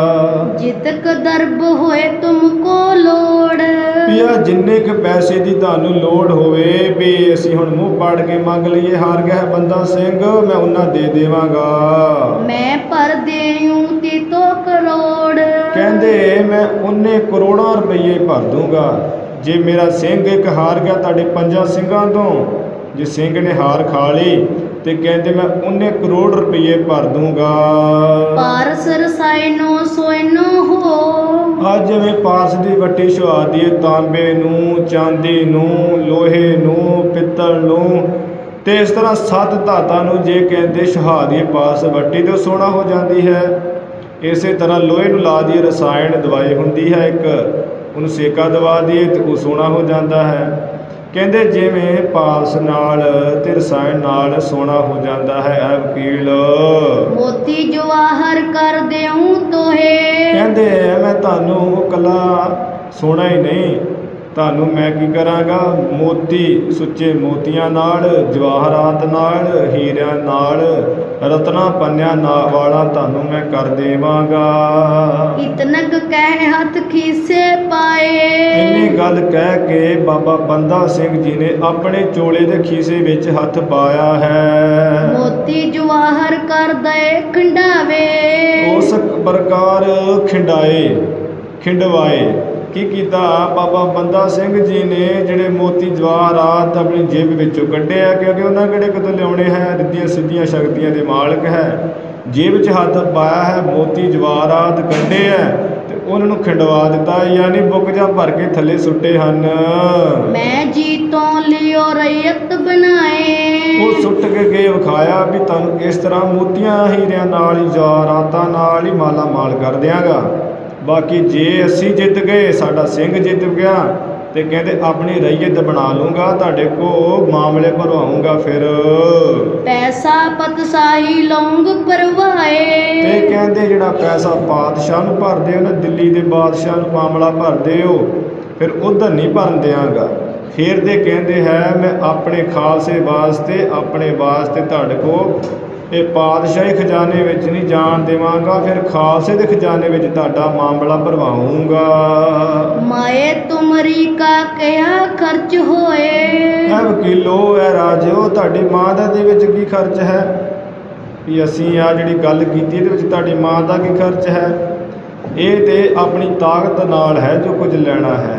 ਜਿਤਕ ਦਰਬ ਹੋਏ ਤੁਮ ਕੋ ਲੋੜ, ਵੀ ਆ ਜਿੰਨੇ ਕੁ ਪੈਸੇ ਦੀ ਤੁਹਾਨੂੰ ਲੋੜ ਹੋਵੇ ਵੀ ਅਸੀਂ ਹੁਣ ਮੂੰਹ ਪਾੜ ਕੇ ਮੰਗ ਲਈਏ, ਹਾਰ ਗਿਆ ਹੈ ਬੰਦਾ ਸਿੰਘ, ਮੈਂ ਉਹਨਾਂ ਦੇ ਦੇਵਾਂਗਾ। ਮੈਂ ਭਰ ਦੇਉ ਤੀਤੋ ਕਰੋੜ, ਕਹਿੰਦੇ ਮੈਂ ਉਹਨੇ ਕਰੋੜਾਂ ਰੁਪਈਏ ਭਰ ਦੂੰਗਾ ਜੇ ਮੇਰਾ ਸਿੰਘ ਇੱਕ ਹਾਰ ਗਿਆ ਤੁਹਾਡੇ ਪੰਜਾਂ ਸਿੰਘਾਂ ਤੋਂ, ਜੇ ਸਿੰਘ ਨੇ ਹਾਰ ਖਾ ਲਈ ਤੇ ਕਹਿੰਦੇ ਮੈਂ ਉਹਨੇ ਕਰੋੜ ਰੁਪਈਏ ਭਰ ਦੂੰਗਾ। ਪਾਰਸ ਰਸਾਇਨੋ ਸੋਇਨੋ ਹੋ, ਅੱਜ ਜਿਵੇਂ ਪਾਰਸ ਦੀ ਵੱਟੀ ਸੁਹਾ ਦੀਏ ਤਾਂਬੇ ਨੂੰ, ਚਾਂਦੀ ਨੂੰ, ਲੋਹੇ ਨੂੰ, ਪਿੱਤਲ ਨੂੰ, ਤੇ ਇਸ ਤਰ੍ਹਾਂ ਸੱਤ ਧਾਤਾਂ ਨੂੰ ਜੇ ਕਹਿੰਦੇ ਸੁਹਾ ਦੀਏ ਪਾਰਸ ਵੱਟੀ ਤੇ ਸੋਨਾ ਹੋ ਜਾਂਦੀ ਹੈ। ਇਸੇ ਤਰ੍ਹਾਂ ਲੋਹੇ ਨੂੰ ਲਾ ਦੀਏ ਰਸਾਇਣ ਦਵਾਈ ਹੁੰਦੀ ਹੈ ਇੱਕ, ਉਹਨੂੰ ਸੇਕਾ ਦਵਾ ਦੀਏ ਤੇ ਉਹ ਸੋਨਾ ਹੋ ਜਾਂਦਾ ਹੈ। ਕਹਿੰਦੇ ਜਿਵੇਂ ਪਾਰਸ ਨਾਲ ਤੇ ਰਸਾਇਣ ਨਾਲ ਸੋਨਾ ਹੋ ਜਾਂਦਾ ਹੈ। ਇਹ ਵਕੀਲ ਮੋਤੀ ਜਵਾਹਰ ਕਰ ਦੇਉ ਤੋਹੇ, ਕਹਿੰਦੇ ਮੈਂ ਤੁਹਾਨੂੰ ਇਕੱਲਾ ਸੋਨਾ ਹੀ ਨਹੀਂ, ਤੁਹਾਨੂੰ ਮੈਂ ਕੀ ਕਰਾਂਗਾ, ਮੋਤੀ ਸੁੱਚੇ ਮੋਤੀਆਂ ਨਾਲ, ਜਵਾਹਰਾਤ ਨਾਲ, ਹੀਰਿਆਂ ਨਾਲ, ਰਤਨਾ ਪੰਨਿਆਂ ਨਾਲ ਵਾਲਾ ਤੁਹਾਨੂੰ ਮੈਂ ਕਰ ਦੇਵਾਂਗਾ। ਇਤਨਕ ਕਹਿ ਹੱਥ ਖੀਸੇ ਪਾਏ, ਇੰਨੀ ਗੱਲ ਕਹਿ ਕੇ ਬਾਬਾ ਬੰਦਾ ਸਿੰਘ ਜੀ ਨੇ ਆਪਣੇ ਚੋਲੇ ਦੇ ਖੀਸੇ ਵਿੱਚ ਹੱਥ ਪਾਇਆ ਹੈ। ਮੋਤੀ ਜਵਾਹਰ ਕਰ ਦਏ ਖਿੰਡਾਵੇ, ਉਸ ਪ੍ਰਕਾਰ ਖਿੰਡਾਏ ਖਿੰਡਵਾਏ, ਕੀ ਕੀਤਾ, ਬਾਬਾ ਬੰਦਾ ਸਿੰਘ ਜੀ ਨੇ ਜਿਹੜੇ ਮੋਤੀ ਜਵਾਹਰਾਤ ਆਪਣੀ ਜੇਬ ਵਿੱਚੋਂ ਕੱਢੇ ਆ, ਕਿਉਂਕਿ ਉਹਨਾਂ ਕਿਹੜੇ ਕਿਤੋਂ ਲਿਆਉਣੇ ਹੈ, ਰਿੱਧੀਆਂ ਸਿੱਧੀਆਂ ਸ਼ਕਤੀਆਂ ਦੇ ਮਾਲਕ ਹੈ। ਜੇਬ 'ਚ ਹੱਥ ਪਾਇਆ ਹੈ, ਮੋਤੀ ਜਵਾਹਰਾਤ ਕੱਢੇ ਹੈ ਤੇ ਉਹਨਾਂ ਨੂੰ ਖਿੰਡਵਾ ਦਿੱਤਾ, ਯਾਨੀ ਬੁੱਕ ਜਾਂ ਭਰ ਕੇ ਥੱਲੇ ਸੁੱਟੇ ਹਨ। ਮੈਂ ਜੀ ਤੋਂ ਲਿਓ ਰਈਅਤ ਬਣਾਏ, ਉਹ ਸੁੱਟ ਕੇ ਗਏ, ਵਿਖਾਇਆ ਵੀ ਤੁਹਾਨੂੰ ਇਸ ਤਰ੍ਹਾਂ ਮੋਤੀਆਂ ਹੀਰਿਆਂ ਨਾਲ ਹੀ ਜਵਾਹਰਾਤਾਂ ਨਾਲ ਹੀ ਮਾਲਾ ਮਾਲ ਕਰ ਦਿਆਂਗਾ। ਬਾਕੀ ਜੇ ਅਸੀਂ ਜਿੱਤ ਗਏ, ਸਾਡਾ ਸਿੰਘ ਜਿੱਤ ਗਿਆ, ਤੇ ਕਹਿੰਦੇ ਆਪਣੀ ਰਈਅਤ ਬਣਾ ਲੂੰਗਾ, ਤੁਹਾਡੇ ਕੋ ਮਾਮਲੇ ਭਰਵਾਉਂਗਾ। ਫਿਰ ਪੈਸਾ ਪਤਸ਼ਾਹੀ ਲੌਂਗ ਭਰਵਾਏ, ਤੇ ਕਹਿੰਦੇ ਜਿਹੜਾ ਪੈਸਾ ਪਾਤਸ਼ਾਹ ਨੂੰ ਭਰਦੇ ਹੋ ਨਾ, ਦਿੱਲੀ ਦੇ ਬਾਦਸ਼ਾਹ ਨੂੰ ਮਾਮਲਾ ਭਰਦੇ ਹੋ, ਫਿਰ ਉਧਰ ਨਹੀਂ ਭਰਨ ਦਿਆਂਗਾ। ਫਿਰ ਦੇ ਕਹਿੰਦੇ ਹੈ ਮੈਂ ਆਪਣੇ ਖਾਲਸੇ ਵਾਸਤੇ, ਆਪਣੇ ਵਾਸਤੇ ਤੁਹਾਡੇ ਕੋ ਇਹ ਪਾਤਸ਼ਾਹੀ ਖਜ਼ਾਨੇ ਵਿੱਚ ਨਹੀਂ ਜਾਣ ਦੇਵਾਂਗਾ, ਫਿਰ ਖਾਲਸੇ ਦੇ ਖਜ਼ਾਨੇ ਵਿੱਚ ਤੁਹਾਡਾ ਮਾਮਲਾ ਭਰਵਾਉਂਗਾ। ਮਾਏ ਤੁਮਰੀ ਕਾ ਕਿਆ ਖਰਚ ਹੋਏ, ਐ ਵਕੀਲੋ, ਐ ਰਾਜਿਓ, ਤੁਹਾਡੀ ਮਾਂ ਦਾ ਦੇ ਵਿੱਚ ਕੀ ਖਰਚ ਹੈ? ਵੀ ਅਸੀਂ ਆ ਜਿਹੜੀ ਗੱਲ ਕੀਤੀ ਇਹਦੇ ਵਿੱਚ ਤੁਹਾਡੀ ਮਾਂ ਦਾ ਕੀ ਖਰਚ ਹੈ? ਇਹ ਤੇ ਆਪਣੀ ਤਾਕਤ ਨਾਲ ਹੈ ਜੋ ਕੁਝ ਲੈਣਾ ਹੈ।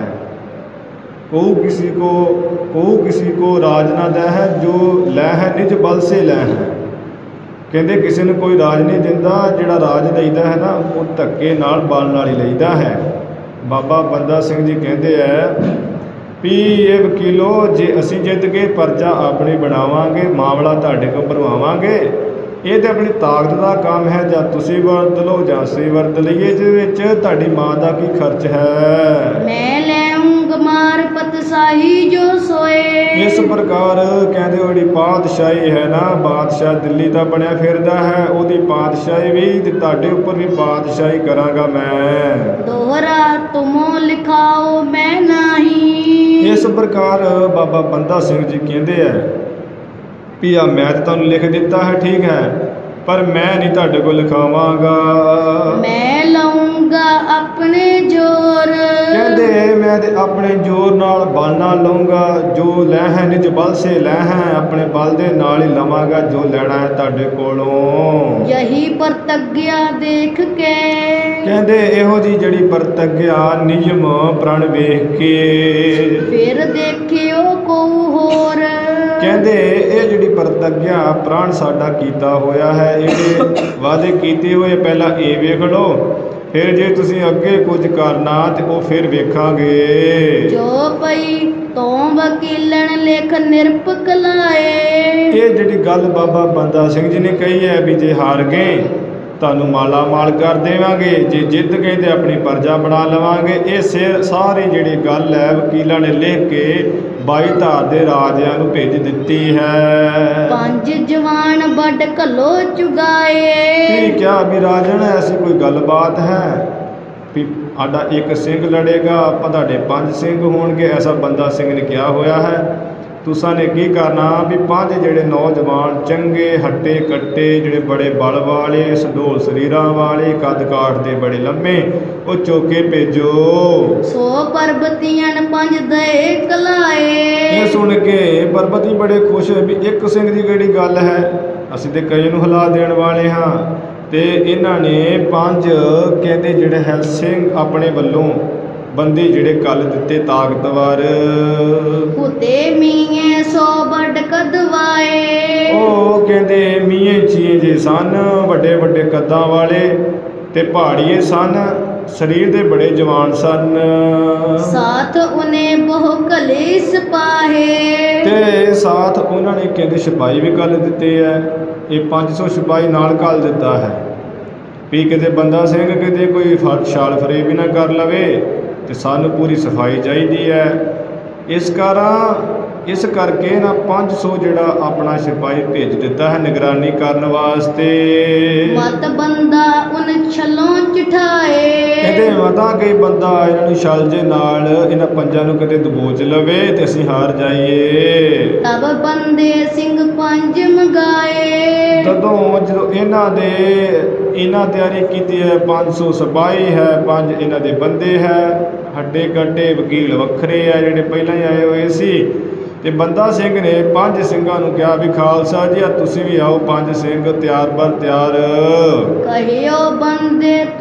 ਕਹੂ किसी को कहू किसी को राज ना दे है, जो ਲੈ ਹੈ ਨਿਜ ਬਲ ਸੇ ਲੈ ਹੈ। ਕਹਿੰਦੇ ਕਿਸੇ ਨੂੰ ਕੋਈ ਰਾਜ ਨਹੀਂ ਦਿੰਦਾ, ਜਿਹੜਾ ਰਾਜ ਲਈਦਾ ਹੈ ਨਾ ਉਹ ਧੱਕੇ ਨਾਲ ਬਲ ਨਾਲ ਹੀ ਲਈਦਾ ਹੈ। ਬਾਬਾ ਬੰਦਾ ਸਿੰਘ ਜੀ ਕਹਿੰਦੇ ਹੈ ਵੀ ਇਹ ਵਕੀਲੋ, ਜੇ ਅਸੀਂ ਜਿੱਤ ਕੇ ਪਰਚਾ ਆਪਣੇ ਬਣਾਵਾਂਗੇ, ਮਾਮਲਾ ਤੁਹਾਡੇ ਕੋਲ ਭਰਵਾਵਾਂਗੇ, ਇਹ ਤੇ ਆਪਣੀ ਤਾਕਤ ਦਾ ਕੰਮ ਹੈ, ਜਾਂ ਤੁਸੀਂ ਵਰਤ ਲਓ ਜਾਂ ਅਸੀਂ ਵਰਤ ਲਈਏ। ਇਹਦੇ ਵਿੱਚ ਤੁਹਾਡੀ ਮਾਂ ਦਾ ਕੀ ਖਰਚ ਹੈ? ਮੈਂ ਲੈਊਂਗ ਮਾਰ ਪਤਸ਼ਾਹੀ ਜੋ ਸੋਏ, ਇਸ ਪ੍ਰਕਾਰ ਕਹਿੰਦੇ ਉਹ ਜਿਹੜੀ ਪਾਤਸ਼ਾਹੀ ਹੈ ਨਾ, ਬਾਦਸ਼ਾਹ ਦਿੱਲੀ ਦਾ ਬਣਿਆ ਫਿਰਦਾ ਹੈ, ਉਹਦੀ ਪਾਤਸ਼ਾਹੀ ਵੀ ਤੇ ਤੁਹਾਡੇ ਉੱਪਰ ਵੀ ਪਾਤਸ਼ਾਹੀ ਕਰਾਂਗਾ ਮੈਂ। ਦੋਹਰਾ ਤੁਮੋ ਲਿਖਾਓ ਮੈਂ ਨਹੀਂ, ਇਸ ਪ੍ਰਕਾਰ ਬਾਬਾ ਬੰਦਾ ਸਿੰਘ ਜੀ ਕਹਿੰਦੇ ਆ ਵੀ ਆ ਮੈਂ ਤਾਂ ਤੁਹਾਨੂੰ ਲਿਖ ਦਿੱਤਾ ਹੈ, ਠੀਕ ਹੈ, ਪਰ ਮੈਂ ਨਹੀਂ ਤੁਹਾਡੇ ਕੋਲ ਲਿਖਾਵਾਂਗਾ। ਮੈਂ ਲਾਉਂਗਾ ਆਪਣੇ ਜ਼ੋਰ, ਕਹਿੰਦੇ ਮੈਂ ਤੇ ਆਪਣੇ ਜ਼ੋਰ ਨਾਲ ਬਲ ਨਾਲ ਲਊਂਗਾ, ਜੋ ਲੈ ਹੈ ਨਿਜ ਬਲ ਸੇ ਲੈ ਹੈ, ਆਪਣੇ ਬਲ ਦੇ ਨਾਲ ਹੀ ਲਵਾਂਗਾ ਜੋ ਲੈਣਾ ਹੈ ਤੁਹਾਡੇ ਕੋਲੋਂ। ਯਹੀ ਪ੍ਰਤੱਗਿਆ ਦੇਖ ਕੇ, ਕਹਿੰਦੇ ਇਹੋ ਜੀ ਜਿਹੜੀ ਪ੍ਰਤੱਗਿਆ ਨਿਯਮ ਪ੍ਰਣ ਵੇਖ ਕੇ, ਫਿਰ ਦੇਖਿਓ ਕੋ ਹੋਰ। ਕਹਿੰਦੇ ਇਹ ਜਿਹੜੀ ਪ੍ਰਤੱਗਿਆ ਪ੍ਰਣ ਸਾਡਾ ਕੀਤਾ ਹੋਇਆ ਹੈ, ਇਹਦੇ ਵਾਅਦੇ ਕੀਤੇ ਹੋਏ ਪਹਿਲਾਂ ਇਹ ਵੇਖ ਲਓ, ਫਿਰ ਜੇ ਤੁਸੀਂ ਅੱਗੇ ਕੁਝ ਕਰਨਾ ਤੇ ਉਹ ਫਿਰ ਵੇਖਾਂਗੇ। ਜੋ ਪਈ ਤੋਂ ਵਕੀਲਣ ਲਿਖ ਨਿਰਪਕ ਲਾਏ, ਇਹ ਜਿਹੜੀ ਗੱਲ ਬਾਬਾ ਬੰਦਾ ਸਿੰਘ ਜੀ ਨੇ ਕਹੀ ਹੈ ਵੀ ਜੇ ਹਾਰ ਗਏ ਤੁਹਾਨੂੰ ਮਾਲਾ ਮਾਲ ਕਰ ਦੇਵਾਂਗੇ, ਜੇ ਜਿੱਤ ਗਏ ਤੇ ਆਪਣੀ ਪਰਜਾ ਬਣਾ ਲਵਾਂਗੇ। ਇਹ ਸੇ ਸਾਰੀ ਜਿਹੜੀ ਗੱਲ ਹੈ ਵਕੀਲਾਂ ਨੇ ਲਿਖ ਕੇ ਬਾਈ ਧਾਰ ਦੇ ਰਾਜਿਆਂ ਨੂੰ ਭੇਜ ਦਿੱਤੀ ਹੈ। ਪੰਜ ਜਵਾਨ ਵੱਡ ਘੱਲੋ ਚੁਗਾਏ, ਕੀ ਕਿਹਾ ਵੀ ਰਾਜਨ ਐਸੀ ਕੋਈ ਗੱਲਬਾਤ ਹੈ ਵੀ ਸਾਡਾ ਇੱਕ ਸਿੰਘ ਲੜੇਗਾ, ਆਪਾਂ ਤੁਹਾਡੇ ਪੰਜ ਸਿੰਘ ਹੋਣਗੇ, ਐਸਾ ਬੰਦਾ ਸਿੰਘ ਨੇ ਕਿਹਾ ਹੋਇਆ ਹੈ। ਤੁਸਾਂ ਨੇ ਕੀ ਕਰਨਾ ਵੀ ਪੰਜ ਜਿਹੜੇ ਨੌਜਵਾਨ ਚੰਗੇ ਹੱਟੇ ਕੱਟੇ, ਜਿਹੜੇ ਬੜੇ ਬਲ ਵਾਲੇ, ਸੰਧੋਲ ਸਰੀਰਾਂ ਵਾਲੇ, ਕੱਦ ਕਾਠ ਦੇ ਬੜੇ ਲੰਮੇ, ਉਹ ਚੋਕੇ ਭੇਜੋ। ਸੋ ਪਰਬਤੀਆਂ ਪੰਜ ਦਏ ਕਲਾਏ, ਇਹ ਸੁਣ ਕੇ ਪਰਬਤੀ ਬੜੇ ਖੁਸ਼ ਹੋਏ ਵੀ ਇੱਕ ਸਿੰਘ ਦੀ ਕਿਹੜੀ ਗੱਲ ਹੈ, ਅਸੀਂ ਤੇ ਕਈ ਨੂੰ ਹਿਲਾ ਦੇਣ ਵਾਲੇ ਹਾਂ। ਤੇ ਇਹਨਾਂ ਨੇ ਪੰਜ ਕਹਿੰਦੇ ਜਿਹੜੇ ਹੈ ਸਿੰਘ ਆਪਣੇ ਵੱਲੋਂ ਬੰਦੇ ਜਿਹੜੇ ਕੱਲ ਦਿੱਤੇ ਤਾਕਤਵਰ, ਹੁਤੇ ਮੀਏ ਸੋ ਵੱਡ ਕਦਵਾਏ, ਉਹ ਕਹਿੰਦੇ ਮੀਏ ਚੀਏ ਜੇ ਸਨ, ਵੱਡੇ ਵੱਡੇ ਕੱਦਾਂ ਵਾਲੇ ਤੇ ਪਹਾੜੀਏ ਸਨ, ਸਰੀਰ ਦੇ ਬੜੇ ਜਵਾਨ ਸਨ। ਸਾਥ ਉਹਨੇ ਬਹੁ ਕਲੇ ਸਿਪਾਹੇ, ਤੇ ਸਾਥ ਉਹਨਾਂ ਨੇ ਕਹਿੰਦੇ ਸਿਪਾਹੀ ਵੀ ਕੱਲ ਦਿੱਤੇ ਹੈ। ਇਹ ਪੰਜ ਸੌ ਸਿਪਾਹੀ ਨਾਲ ਕੱਲ ਦਿੱਤਾ ਹੈ ਵੀ ਕਿਤੇ ਬੰਦਾ ਸਿੰਘ ਕਿਤੇ ਕੋਈ ਫੜ ਛਾਲ ਫਰੇਬ ਵੀ ਨਾ ਕਰ ਲਵੇ, ਤੇ ਸਾਨੂੰ ਪੂਰੀ ਸਫਾਈ ਚਾਹੀਦੀ ਹੈ। ਇਸ ਕਾਰਨ ਇਸ ਕਰਕੇ ਨਾ ਪੰਜ ਸੌ ਜਿਹੜਾ ਆਪਣਾ ਸਿਪਾਹੀ ਭੇਜ ਦਿੱਤਾ ਹੈ ਨਿਗਰਾਨੀ ਕਰਨ ਵਾਸਤੇ। ਮਤ ਬੰਦਾ ਉਨ ਛਲੋਂ ਚਠਾਏ, ਇਹਦੇ ਮਤਾ ਕਿ ਬੰਦਾ ਇਹਨਾਂ ਨੂੰ ਛਲ ਜੇ ਨਾਲ ਇਹਨਾਂ ਪੰਜਾਂ ਨੂੰ ਕਿਤੇ ਦਬੋਚ ਲਵੇ ਤੇ ਅਸੀਂ ਹਾਰ ਜਾਈਏ। ਤਬ ਬੰਦੇ ਸਿੰਘ ਪੰਜ ਮੰਗਾਏ, ਤਦੋਂ ਜਦੋਂ ਇਹਨਾਂ ਦੇ ਇਹਨਾਂ ਤਿਆਰੀ ਕੀਤੀ ਹੈ, ਪੰਜ ਸੌ ਸਿਪਾਹੀ ਹੈ, ਪੰਜ ਇਹਨਾਂ ਦੇ ਬੰਦੇ ਹੈ, ਹੱਡੇ ਕੱਡੇ ਵਕੀਲ ਵੱਖਰੇ ਆ ਜਿਹੜੇ ਪਹਿਲਾਂ ਹੀ ਆਏ ਹੋਏ ਸੀ। ਤੇ ਬੰਦਾ ਸਿੰਘ ਨੇ ਪੰਜ ਸਿੰਘਾਂ ਨੂੰ ਕਿਹਾ ਵੀ ਖਾਲਸਾ ਜੀ ਆ ਤੁਸੀਂ ਵੀ ਆਓ, ਪੰਜ ਸਿੰਘ ਤਿਆਰ ਬਰ ਤਿਆਰ। ਕਹਿਓ ਬੰਦੇ ਤੁਮ